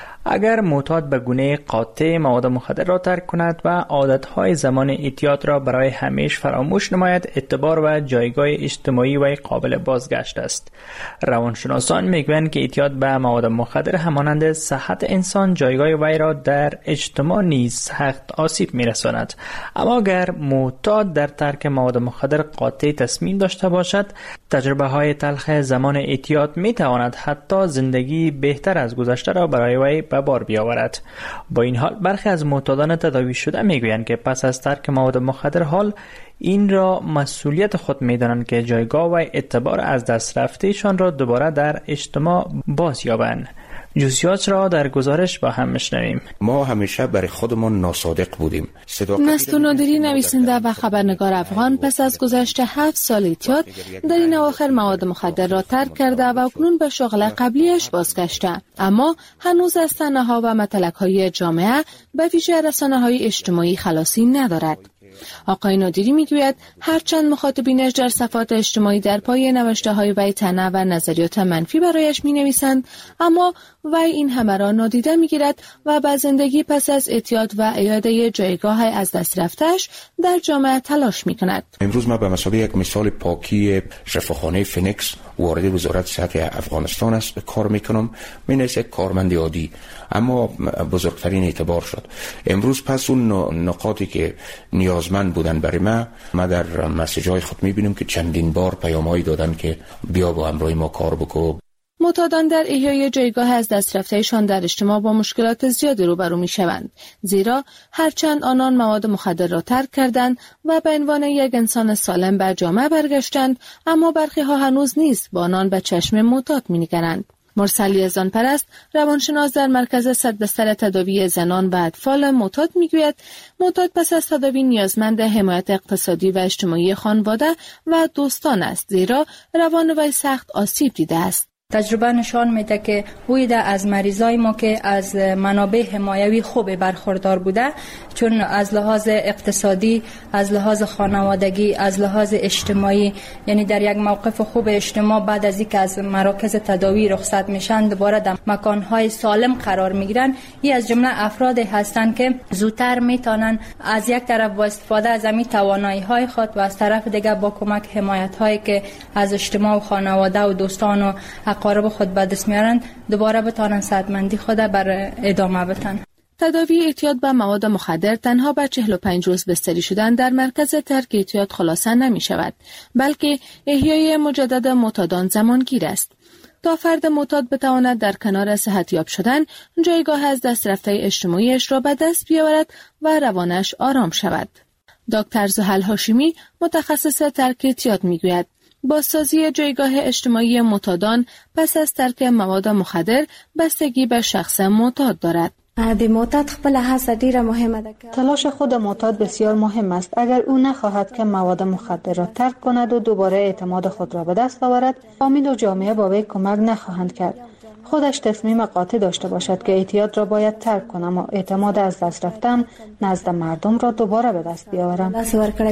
اگر معتاد به گونه قاطع مواد مخدر را ترک کند و عادتهای زمان اعتیاد را برای همیشه فراموش نماید، اعتبار و جایگاه اجتماعی و قابل بازگشت است. روانشناسان میگویند که اعتیاد به مواد مخدر همانند صحت انسان جایگاه وی را در اجتماع نیز سخت آسیب میرساند. اما اگر معتاد در ترک مواد مخدر قاطع تصمیم داشته باشد، تجربه های تلخ زمان اعتیاد میتواند حتی زندگی بهتر از گذشته را برای وی به بار بیاورد. با این حال برخی از معتادان تداوی شده میگویند که پس از ترک مواد مخدر حال این را مسئولیت خود میدانند که جایگاه و اعتبار از دست رفتهشان را دوباره در اجتماع باز یابند. جزئیات را در گزارش با هم میشنویم. ما همیشه برای خودمان ناصادق بودیم. نستو نادری، نویسنده و خبرنگار افغان، پس از گذشت 7 سال اعتیاد در این اواخر مواد مخدر را ترک کرده و اکنون به شغل قبلیش بازگشته، اما هنوز از طعنه‌ها و متلک‌های جامعه به ویژه رسانه‌های اجتماعی خلاصی ندارد. آقای نادری میگوید هرچند مخاطبینش در صفحات اجتماعی در پای نوشته‌های وی طعنه و نظریات منفی برایش می‌نویسند، اما وی این همه را نادیده می‌گیرد و به زندگی پس از اعتیاد و اعاده جایگاه از دست رفته‌اش در جامعه تلاش می‌کند. امروز ما به مثابه یک مثال پاکی شفاخانه فینکس وارد وزارت صحت افغانستان است به کار میکنم. من از یک کارمند عادی اما بزرگترین اعتبار شد. امروز پس اون نقاطی که نیازمند بودن برای ما در مسیج‌های خود میبینیم که چندین بار پیام‌هایی دادن که بیا با همراه ما کار بکن. معتادان در احیای جایگاه از دست رفته‌شان در اجتماع با مشکلات زیادی روبرو می‌شوند، زیرا هرچند آنان مواد مخدر را ترک کردند و به عنوان یک انسان سالم به جامعه برگشتند، اما برخی‌ها هنوز نیز با آنان به چشم معتاد می‌نگرند. مرسل یزدانپرست، روانشناس در مرکز صدبستر تداوی زنان و اطفال معتاد میگوید معتاد پس از تداوی نیازمند حمایت اقتصادی و اجتماعی خانواده و دوستان است، زیرا روان وی سخت آسیب دیده است. تجربه نشان میده که بویده از مریضای ما که از منابع حمایوی خوب برخوردار بوده، چون از لحاظ اقتصادی، از لحاظ خانوادگی، از لحاظ اجتماعی، یعنی در یک موقف خوب اجتماع بعد از اینکه از مراکز تداوی رخصت میشن دوباره در مکانهای سالم قرار میگیرن. این از جمله افرادی هستند که زودتر میتونن از یک طرف با استفاده از همین توانایی های خود و از طرف دیگه با کمک حمایت هایی که از اجتماع و خانواده و دوستان و اقارب خود به دست میارن دوباره بتونن صحتمندی خود بر ادامه بدن. تداوی اعتیاد به مواد مخدر تنها به 45 روز بستری شدن در مرکز ترک اعتیاد خلاصه نمی شود، بلکه احیای مجدد معتادان زمانگیر است. تا فرد معتاد بتواند در کنار صحتیاب شدن جایگاه از دست رفته اجتماعیش را به دست بیاورد و روانش آرام شود. دکتر زحل هاشمی متخصص ترک اعتیاد میگوید بازسازی جایگاه اجتماعی معتادان پس از ترک مواد مخدر بستگی به شخص معتاد دارد. تلاش خود معتاد بسیار مهم است. اگر او نخواهد که مواد مخدر را ترک کند و دوباره اعتماد خود را به دست آورد، فامیل و جامعه با وی کمک نخواهند کرد. خودش تصمیم قاطع داشته باشد که اعتیاد را باید ترک کنم و اعتماد از دست رفتن نزد مردم را دوباره به دست بیاورم.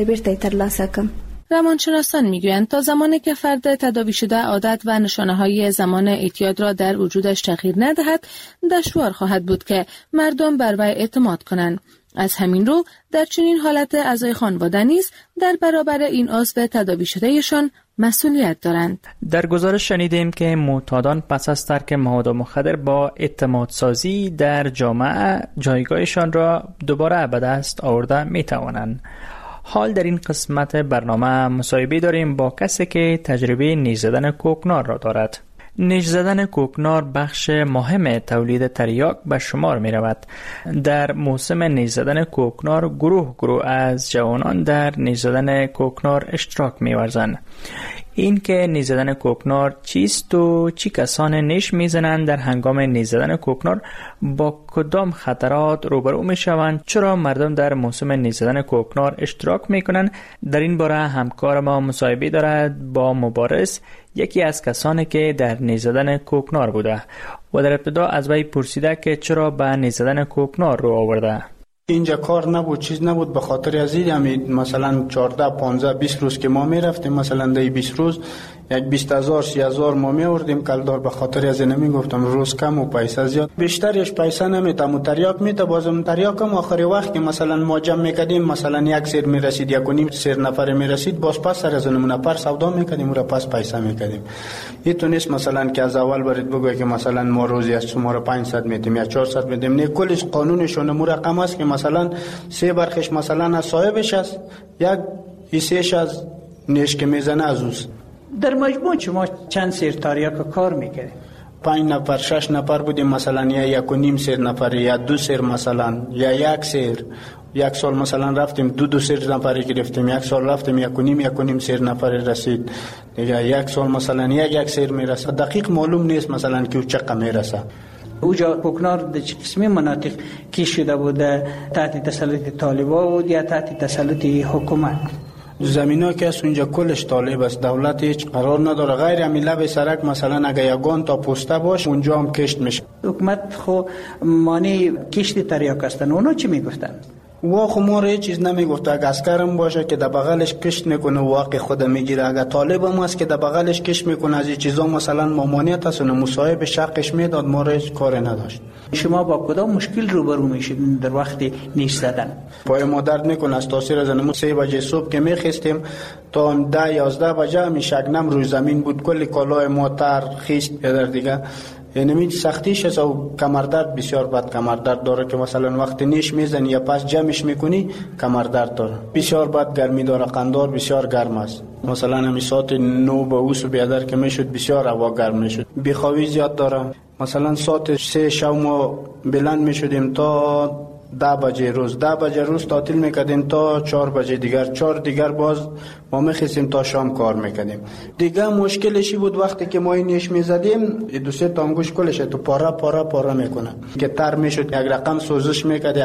روانشناسان میگویند تا زمانی که فرد تداوی شده عادت و نشانه‌های زمان اعتیاد را در وجودش تغییر ندهد، دشوار خواهد بود که مردم بر وی اعتماد کنند. از همین رو در چنین حالت اعضای خانواده نیز در برابر این عضو تداوی شدهشان مسئولیت دارند. در گزارش شنیدیم که معتادان پس از ترک مواد مخدر با اعتماد سازی در جامعه جایگاهشان را دوباره به دست آورده می توانند. حال در این قسمت برنامه مصاحبه داریم با کسی که تجربه نیش زدن کوکنار را دارد. نیش زدن کوکنار بخش مهم تولید تریاک به شمار می رود. در موسم نیش زدن کوکنار گروه از جوانان در نیش زدن کوکنار اشتراک می ورزند. این که نیش زدن کوکنار چیست و چی کسان نیش میزنند در هنگام نیش زدن کوکنار با کدام خطرات روبرو می شوند، چرا مردم در موسم نیش زدن کوکنار اشتراک می کنند، در این باره همکار ما مصاحبه دارد با مبارز، یکی از کسانی که در نیش زدن کوکنار بوده و در ابتدا از وی پرسیده که چرا به نیش زدن کوکنار رو آورده. اینجا کار نبود، چیز نبود، به خاطر از این مثلا 14 15 20 روز که ما می رفتیم، مثلا در 20 روز یک 20,000 30,000 ما می آوردیم کلدار. به خاطر از این می گفتم روز کم و پیسه زیاد، بیشترش پیسه نمیتم و تریاک میته. بازم تریاک هم آخر وقت که مثلا ما جمع میکردیم، مثلا یک سیر میرسید، یک و نیم سیر نفر میرسید، باز پس سر از اون نفر سودا میکردیم و را پس پیسه میکردیم. این تو نیست مثلا که از اول برید بگوی که مثلا ما روزی از شما را 500 میدیم یا 400 میدیم. نه، کلش قانونشون مو رقم است که مثلا 3 برخش مثلا از صاحبش است، یک حصهش از نیش که میزنه از اوست. در مجموع شما چند سیر تریاک کار میکردید؟ 5 نفر 6 نفر بودیم، مثلا یا 1.5 سیر نفر یا 2 سیر مثلا یا 1 سیر. یک سال مثلا رفتیم 2 سیر نفری گرفتیم، یک سال رفتیم 1.5 سیر نفری رسید، یا یک سال مثلا یک سیر میرسه. دقیق معلوم نیست مثلا که چقدر میرسه. اوجا کوکنار در چه قسمی مناطق کی شده بوده؟ تحت تسلط طالبا بود یا تحت تسلط حکومت؟ زمینا که از اونجا کلش طالب است، دولت هیچ قرار نداره. غیر همین لب سرک مثلا اگه یگان تا پوسته باش اونجا هم کشت میشه. حکومت خو مانی کشت تریاک هستن، اونا چی میگفتن؟ واخو ما رو چیز نمیگفت. اگه عسکرم باشه که در بغلش کشت میکنه واقع خود میگیره، اگه طالب هم هست که در بغلش کشت میکنه از این چیزا مثلا مامانیت هست و مصاحب شقش میداد، ما رو هیچ کار نداشت. شما با کدام مشکل روبرو میشید در وقت نیش زدن؟ پای ما درد میکنه از تاثیر از نمو 3 بجه صبح که میخستیم تا 10 11 بجه می شگنم روی زمین بود، کلی کالای ما تر خیست در دیگه. یعنی می سختیش است و کمردرد بسیار بد کمردرد داره که مثلا وقت نیش میزنی یا پس جمعش میکنی کمردرد داره. بسیار بد گرمی داره، قندار بسیار گرم است. مثلا همی ساعت 9 به اوس و بیادر که میشد بسیار هوا گرم میشد. بیخوابی زیاد داره. مثلا ساعت 3 شب ما بلند میشدیم تا 10 بجه روز تعطیل میکردیم تا 4 بجه دیگر، 4 دیگر باز ما میخواستیم تا شام کار میکردیم. دیگه مشکلشی بود وقتی که ما اینش میزدیم 2-3 تا انگوش کلش تو پاره میکنه که تر میشد، یک رقم سوزش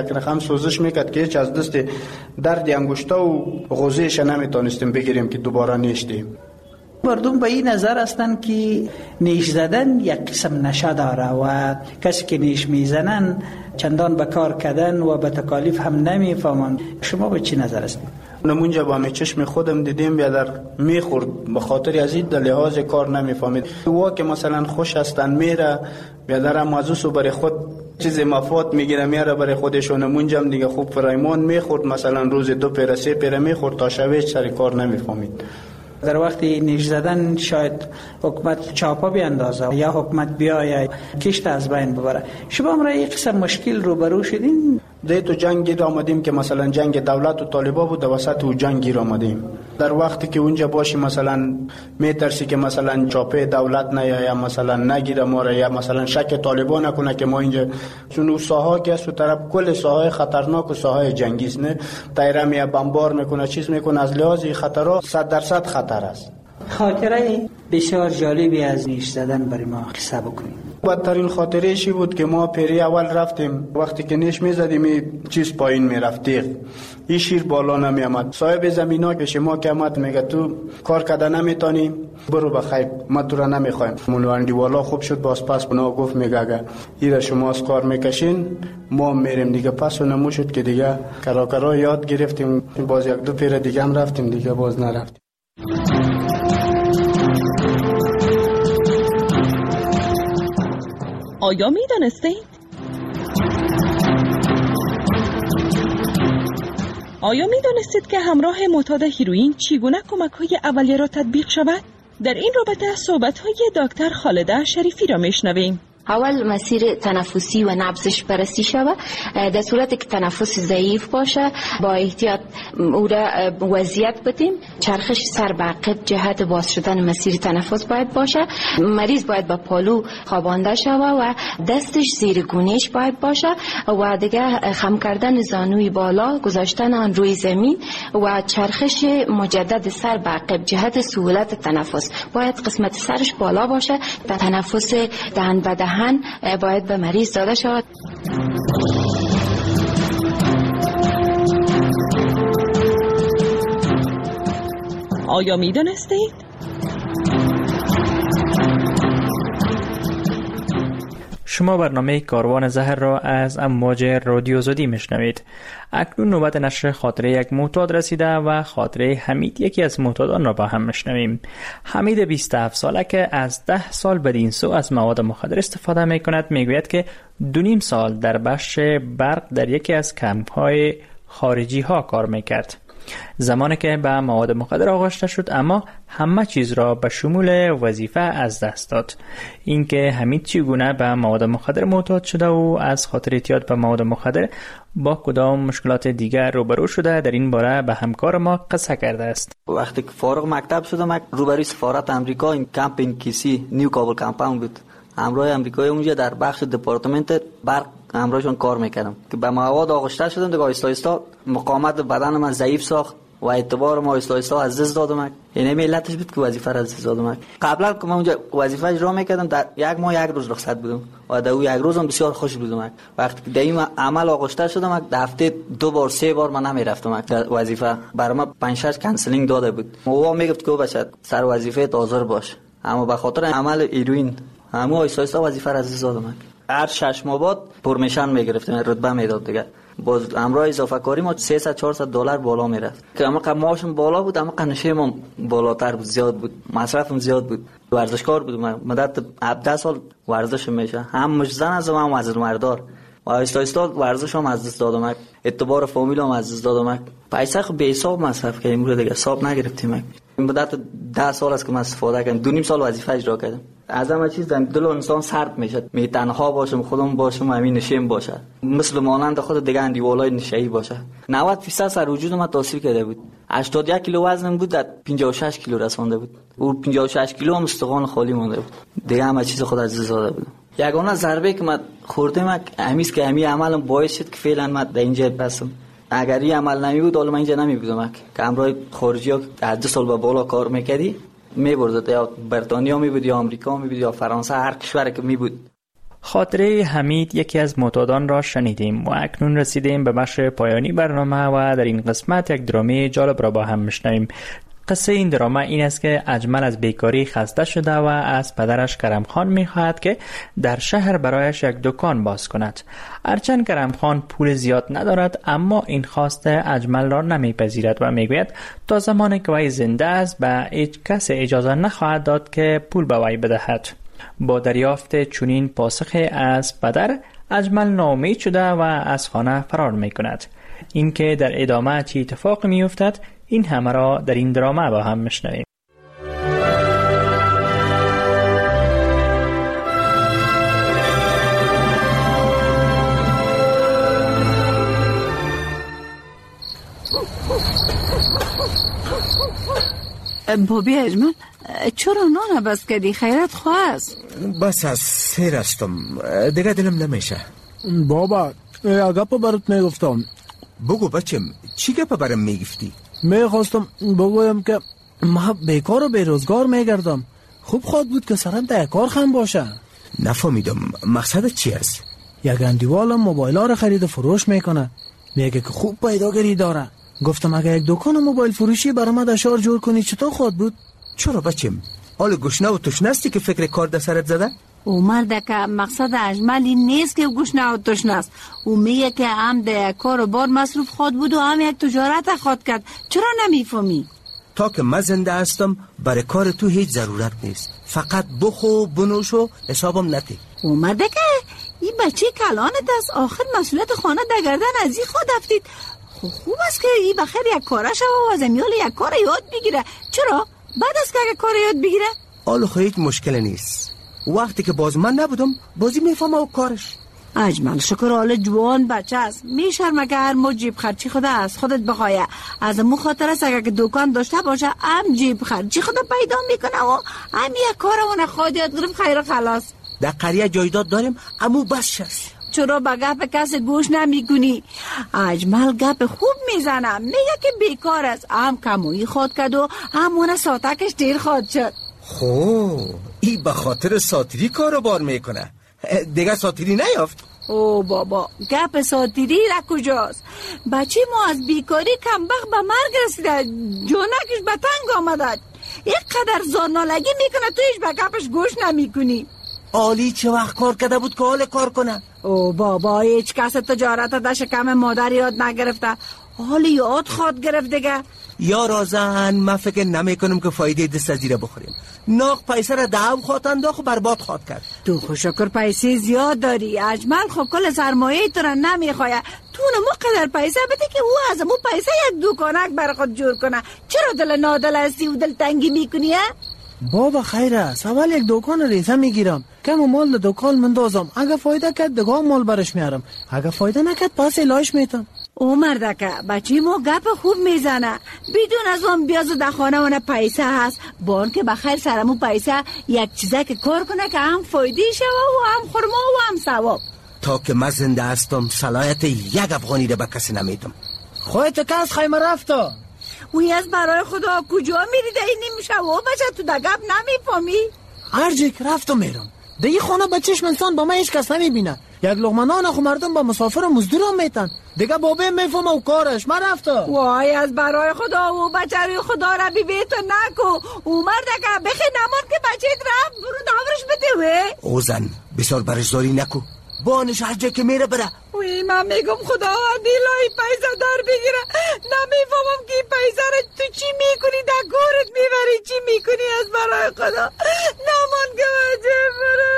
میکرد که هیچ از دست درد انگشتا و غوزهش نمیتونستیم بگیریم که دوباره نیشتیم. مردم به این نظر هستند که نیش زدن یک قسم نشه داره و کسی که نیش میزنن چندان به کار کردن و به تکالیف هم نمیفهمند. شما به چی نظر هستید؟ نمونجا با چشم خودم دیدیم بیادر میخورد، به خاطر از این لحاظ کار نمیفهمید. وا که مثلا خوش هستن میره بیادر هم ازوسو برای خود چیز مفاد میگیره میاره برای خودشون. نمونجا هم دیگه خوب فرایمان میخورد، مثلا روز 2 پیره 3 پیره میخورد تا شبش سر کار نمیفهمید. در وقت نیش زدن شاید حکومت چاپا بیاندازه یا حکومت بیاید کشت از بین ببره. شما هم را یک قسم مشکل روبرو شدین؟ ده تو جنگ گیر آمدیم که مثلا جنگ دولت و طالبا بود، وسط او جنگ گیر آمدیم. در وقتی که اونجا باشی مثلا میترسی که مثلا چاپه دولت نه یا مثلا نگیره ما را، یا مثلا شک طالبا نکنه که ما اینجا، چون او ساحه که است و طرف کل ساحه خطرناک و ساحه جنگی است، نه تیرم یا بمبار میکنه چیز میکنه، از لحاظ خطرات 100% خطر است. خاطره بسیار جالبی از نیش زدن برای ما قصه بکنیم. بدترین خاطره شی بود که ما پیری اول رفتیم، وقتی که نیش میزدیم چیز پایین میرفتیم، این شیر بالا نمی آمد. صاحب زمینا پیش ما که آمد میگه تو کار کده نمیتونی، برو بخیر، ما تو را نمیخوایم. مولوندی والا خوب شد، باز پس بنا گفت میگه اگه ایره شما از کار میکشین ما میریم دیگه. پس و نمو شد که دیگه کراکرا یاد گرفتیم، باز یک دو پیر دیگه هم رفتیم، دیگه باز نرفتیم. آیا می دانستید؟ آیا می دانستید که همراه معتاد هیروئین چگونه کمک‌های اولیه را تطبیق شود؟ در این رابطه صحبت‌های دکتر خالده شریفی را میشنویم. اول مسیر تنفسی و نبضش بررسی شود. در صورتی که تنفس ضعیف باشه با احتیاط او را وضعیت بدیم. چرخش سر به عقب جهت باز شدن مسیر تنفس باید باشه. مریض باید با پالو خوابانده شود و دستش زیر گونهش باید باشه و دیگه خم کردن زانوی بالا، گذاشتن آن روی زمین و چرخش مجدد سر به عقب جهت سهولت تنفس. باید قسمت سرش بالا باشه. تنفس دهن به دهن باید به مریض داده شود. آیا می دانستید؟ شما برنامه کاروان زهر را از امواج رادیو آزادی میشنوید. اکنون نوبت نشر خاطره یک معتاد رسیده و خاطره حمید، یکی از معتادان را با هم میشنویم. حمید 27 ساله که از 10 سال بدین سو از مواد مخدر استفاده میکند میگوید که 2.5 سال در بخش برق در یکی از کمپ‌های خارجی ها کار میکرد. زمانی که به مواد مخدر آغشته شد اما همه چیز را به شمول وظیفه از دست داد. اینکه حمید چگونه به مواد مخدر معتاد شده و از خاطر اعتیاد به مواد مخدر با کدام مشکلات دیگر روبرو شده، در این باره به همکار ما قصه کرده است. وقتی که فارغ مکتب شدم روبروی سفارت امریکا این کمپ انکیسی نیو کابل کمپاوند بود. همراه امریکایی اونجا در بخش دپارتمنت برق همراهشون کار میکردم که به مواد آغشته شدم. دیگه آهسته آهسته مقاومت بدن من ضعیف ساخت و اعتبار ما آهسته آهسته از دست دادم. یعنی علتش بود که وظیفه را از دست دادم. قبلا که من اونجا وظیفه اجرا میکردم در یک ماه یک روز رخصت بودم و در اون یک روزم بسیار خوش بودم. وقتی که در این عمل آغشته شدم در هفته 2 بار 3 بار من نمیرفتم در وظیفه. برام 5-6 کنسلینگ داده بود. او میگفت که بچه سر وظیفه حاضر باش، اما به خاطر عمل هیروئین همو آهسته آهسته وظیفه را از دست دادم. هر 6 ماه بعد پرمیشن میگرفتم، رتبه میداد دیگه. باز همراه اضافه کاری ما $300-400 بالا میرفت که اما معاشم بالا بود، اما قنشه ما بالاتر بود، زیاد بود، مصرفم زیاد بود. ورزشکار بودم، مدت 17 سال ورزش میشه، هم مجزن از هم از مردار و آهسته آهسته ورزشم از دست دادم، اعتبار فامیلم از دست دادم. پیسه خب به حساب مصرف کردیم، رو دیگه حساب نگرفتیم. این مدت 10 سال است که من استفاده کردم، 2.5 سال وظیفه اجرا کردم. از همه چیز دل انسان سرد میشه، می تنها باشم، خودم باشم، همین نشیم باشه، مثل مانند خود دیگه اندیوالای نشئی باشه. 90% سر وجود من تاثیر کرده بود. 81 کیلو وزنم بود، در 56 کیلو رسانده بود. او 56 کیلو هم استخوان خالی مونده بود. دیگه همه چیز خود از دست داده بود. یگانه ضربه که من خوردم همیشه که همین عملم باعث شد که فعلا من در اینجا بسم. اگر این عمل نمی بود حالا من اینجا نمی بودم. که همراه خارجی‌ها 2 سال به بالا کار میکردی میبرد، یا بریتانیا میبود یا آمریکا میبود یا فرانسه، هر کشوری که میبود. خاطره حمید یکی از معتادان را شنیدیم و اکنون رسیدیم به بخش پایانی برنامه و در این قسمت یک درامه جالب را با هم میشنویم. قصه این درامه این است که اجمل از بیکاری خسته شده و از پدرش کرم خان میخواهد که در شهر برایش یک دکان باز کند. هرچند کرم خان پول زیاد ندارد اما این خواست اجمل را نمیپذیرد و میگوید تا زمانی که وی زنده است به هیچ کس اجازه نخواهد داد که پول به وی بدهد. با دریافت چنین پاسخی از پدر، اجمل ناامید شده و از خانه فرار میکند. اینکه در ادامه چه اتفاقی میافتد این همه را در این درامه با هم میشنویم. بابی اجمل چرا نان بس کردی؟ خیرت خواست؟ بس از سیر هستم دیگه دلم نمیشه. بابا گپ برات میگفتم. بگو بچم چی گپ برام میگفتی؟ میخواستم بگویم که ما بیکار و بیروزگار میگردم. خوب خود بود که سرم در کار خم باشه. نفهمیدم مقصدت چی است؟ یک اندیوالم موبایل ها رو خرید و فروش میکنه. میگه که خوب پیداگری داره. گفتم اگه یک دکان موبایل فروشی برام در شهر جور کنی چطور خود بود؟ چرا بچم؟ حال گشنه و تشنستی که فکر کار در سرت زده؟ او مرد که مقصد اجمل این نیست که گشنه و تشنست. او میگه که هم در کار و بار مصروف خود بود و هم یک تجارت خود کرد. چرا نمیفهمی؟ تا که من زنده هستم برای کار تو هیچ ضرورت نیست. فقط بخو بنوش و حسابم نتی. او مرد که این بچه کلانت است. آخر مسئولیت خانه در گردن از این خود افتید. خوب است که این بخیر یک کاره شو و از امیال یک کار یاد بگیره. چرا؟ بعد از که اگه کار یاد بگیره؟ حالا هیچ مشکل نیست. وقتی که باز من نبودم بازی میفهمم و کارش. اجمل شکر حال جوان بچه است. میشرمه که هر مو جیب خرچی خود است خودت بخواه. از مو خاطر است اگه که دکان داشته باشه هم جیب خرچی خود پیدا میکنه و هم یک کارمون خود یاد گرفت خیر خلاص. در قریه جایداد داریم امو بس شست. چرا به گپ کس گوش نمیکنی؟ اجمل گپ خوب میزنم. میگه که بیکار است. هم کمویی خود کرد و همونه ساتکش دیر خود شد. این به خاطر ساتیری کارو بار میکنه. دیگه ساتیری نیافت. او بابا گپ ساتیری را کجاست؟ بچه ما از بیکاری کمبخت به مرگ رسیده. جونکش به تنگ آمده. یک قدر زارنالگی میکنه تویش به گپش گوش نمیکنی. آلی چه وقت کار کرده بود که حال کار کنه؟ او بابا هیچ کس تجارت در شکم مادر یاد نگرفته. حالی یاد خود گرفت دیگه. یا رازن من فکر نمی کنم که فایده دست از زیره بخوریم. ناق پیسه را دعو خواد انداخت و برباد خواد کرد. تو خوشکر پیسه زیاد داری. اجمل خب کل سرمایه تو را نمیخواه. تو نمو قدر پیسه بده که او از مو پیسه یک دکانک بر خود جور کنه. چرا دل نادل هستی و دل تنگی میکنی؟ بابا خیر است. اول یک دکان ریزه میگیرم. کم مال دکان مندازم. اگه فایده کرد دگاه مال برش میارم. اگه فایده نکرد پس الهش میتم. او مردکه بچه ما گپ خوب میزنه. بدون از اون بیاز در خانه ونه پیسه هست. بان که بخیر سرمو پیسه یک چیزه که کار کنه که هم فایده شوه و هم خورما و هم ثواب. تا که من زنده هستم صلاحیت یک افغانی رو به کسی نمیدم. خودت که از خیمه رفتا؟ وی از برای خدا کجا میری ده این نمیشه و بچه تو ده گپ نمیفهمی؟ هر جایی که رفتم میرم. ده این خانه بچهش منسان با من هیچ کس نمیبینه. یک لقمه نان خو مردم با مسافر و مزدور هم میتن. دیگه بابه میفهمه و کارش. من رفتا. وای از برای خدا و بچه روی خدا را بی تو نکو. او مرده که بخی نمان که بچه رفت برو داورش بده. او زن بسیار برشداری نکو. بانش هر جایی که میره بره. وی من میگم خدا دیلای پیسه در بگیره. نمیفهمم که پیسه را تو چی میکنی در گورت میبری چی میکنی از برای خدا. نمان که بچه برو.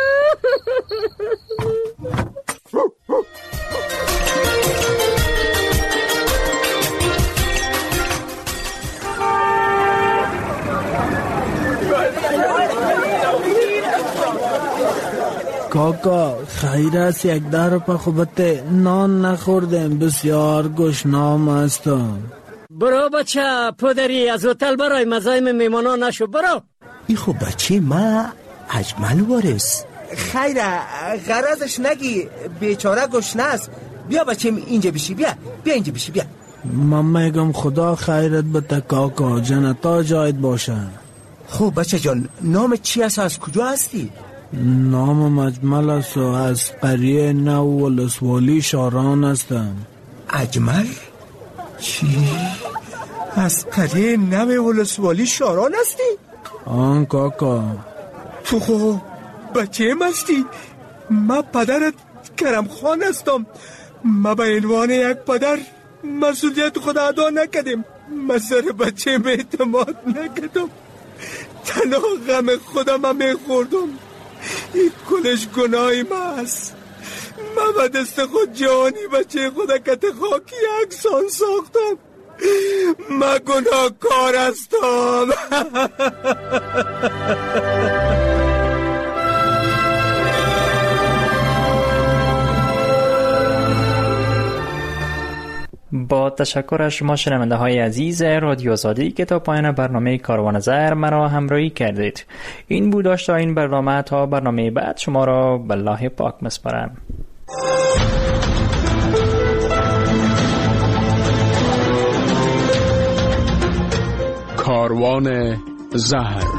کاکا خیر است یک در پا خوبته نان نخوردم بسیار گشنام هستم. برو بچه پدری از هتل برای مزایم میمانان نشو برو. ای خب بچه ما اجمل وارث. خیره غرضش نگی بیچاره گشنه است. بیا بچه اینجا بشی بیا اینجا بشی بیا. من میگم خدا خیرت بده کاکا جنتا جایت باشه. خب بچه جان نام چی است از کجا هستی؟ نام اجمل است و از قریه نو ولسوالی شاران هستم. اجمل؟ چی؟ از قریه نو ولسوالی شاران هستی؟ آن کاکا تو خب بچه هستی؟ من پدرت کرم خان هستم. من به عنوان یک پدر مسئولیت خود ادا نکردم. من سر بچه اعتماد نکردم. تنها غم خودم میخوردم. این کلش گناهی من است. من به دست خود جوانی بچه خود کت خاکی اکسان ساختم. من گناهکار هستم. با تشکر از شما شنونده های عزیز رادیو آزادی که تا پایان برنامه کاروان زهر مرا همراهی کردید. این بود داشته این برنامه. تا برنامه بعد شما را به الله پاک مسپارم. کاروان زهر.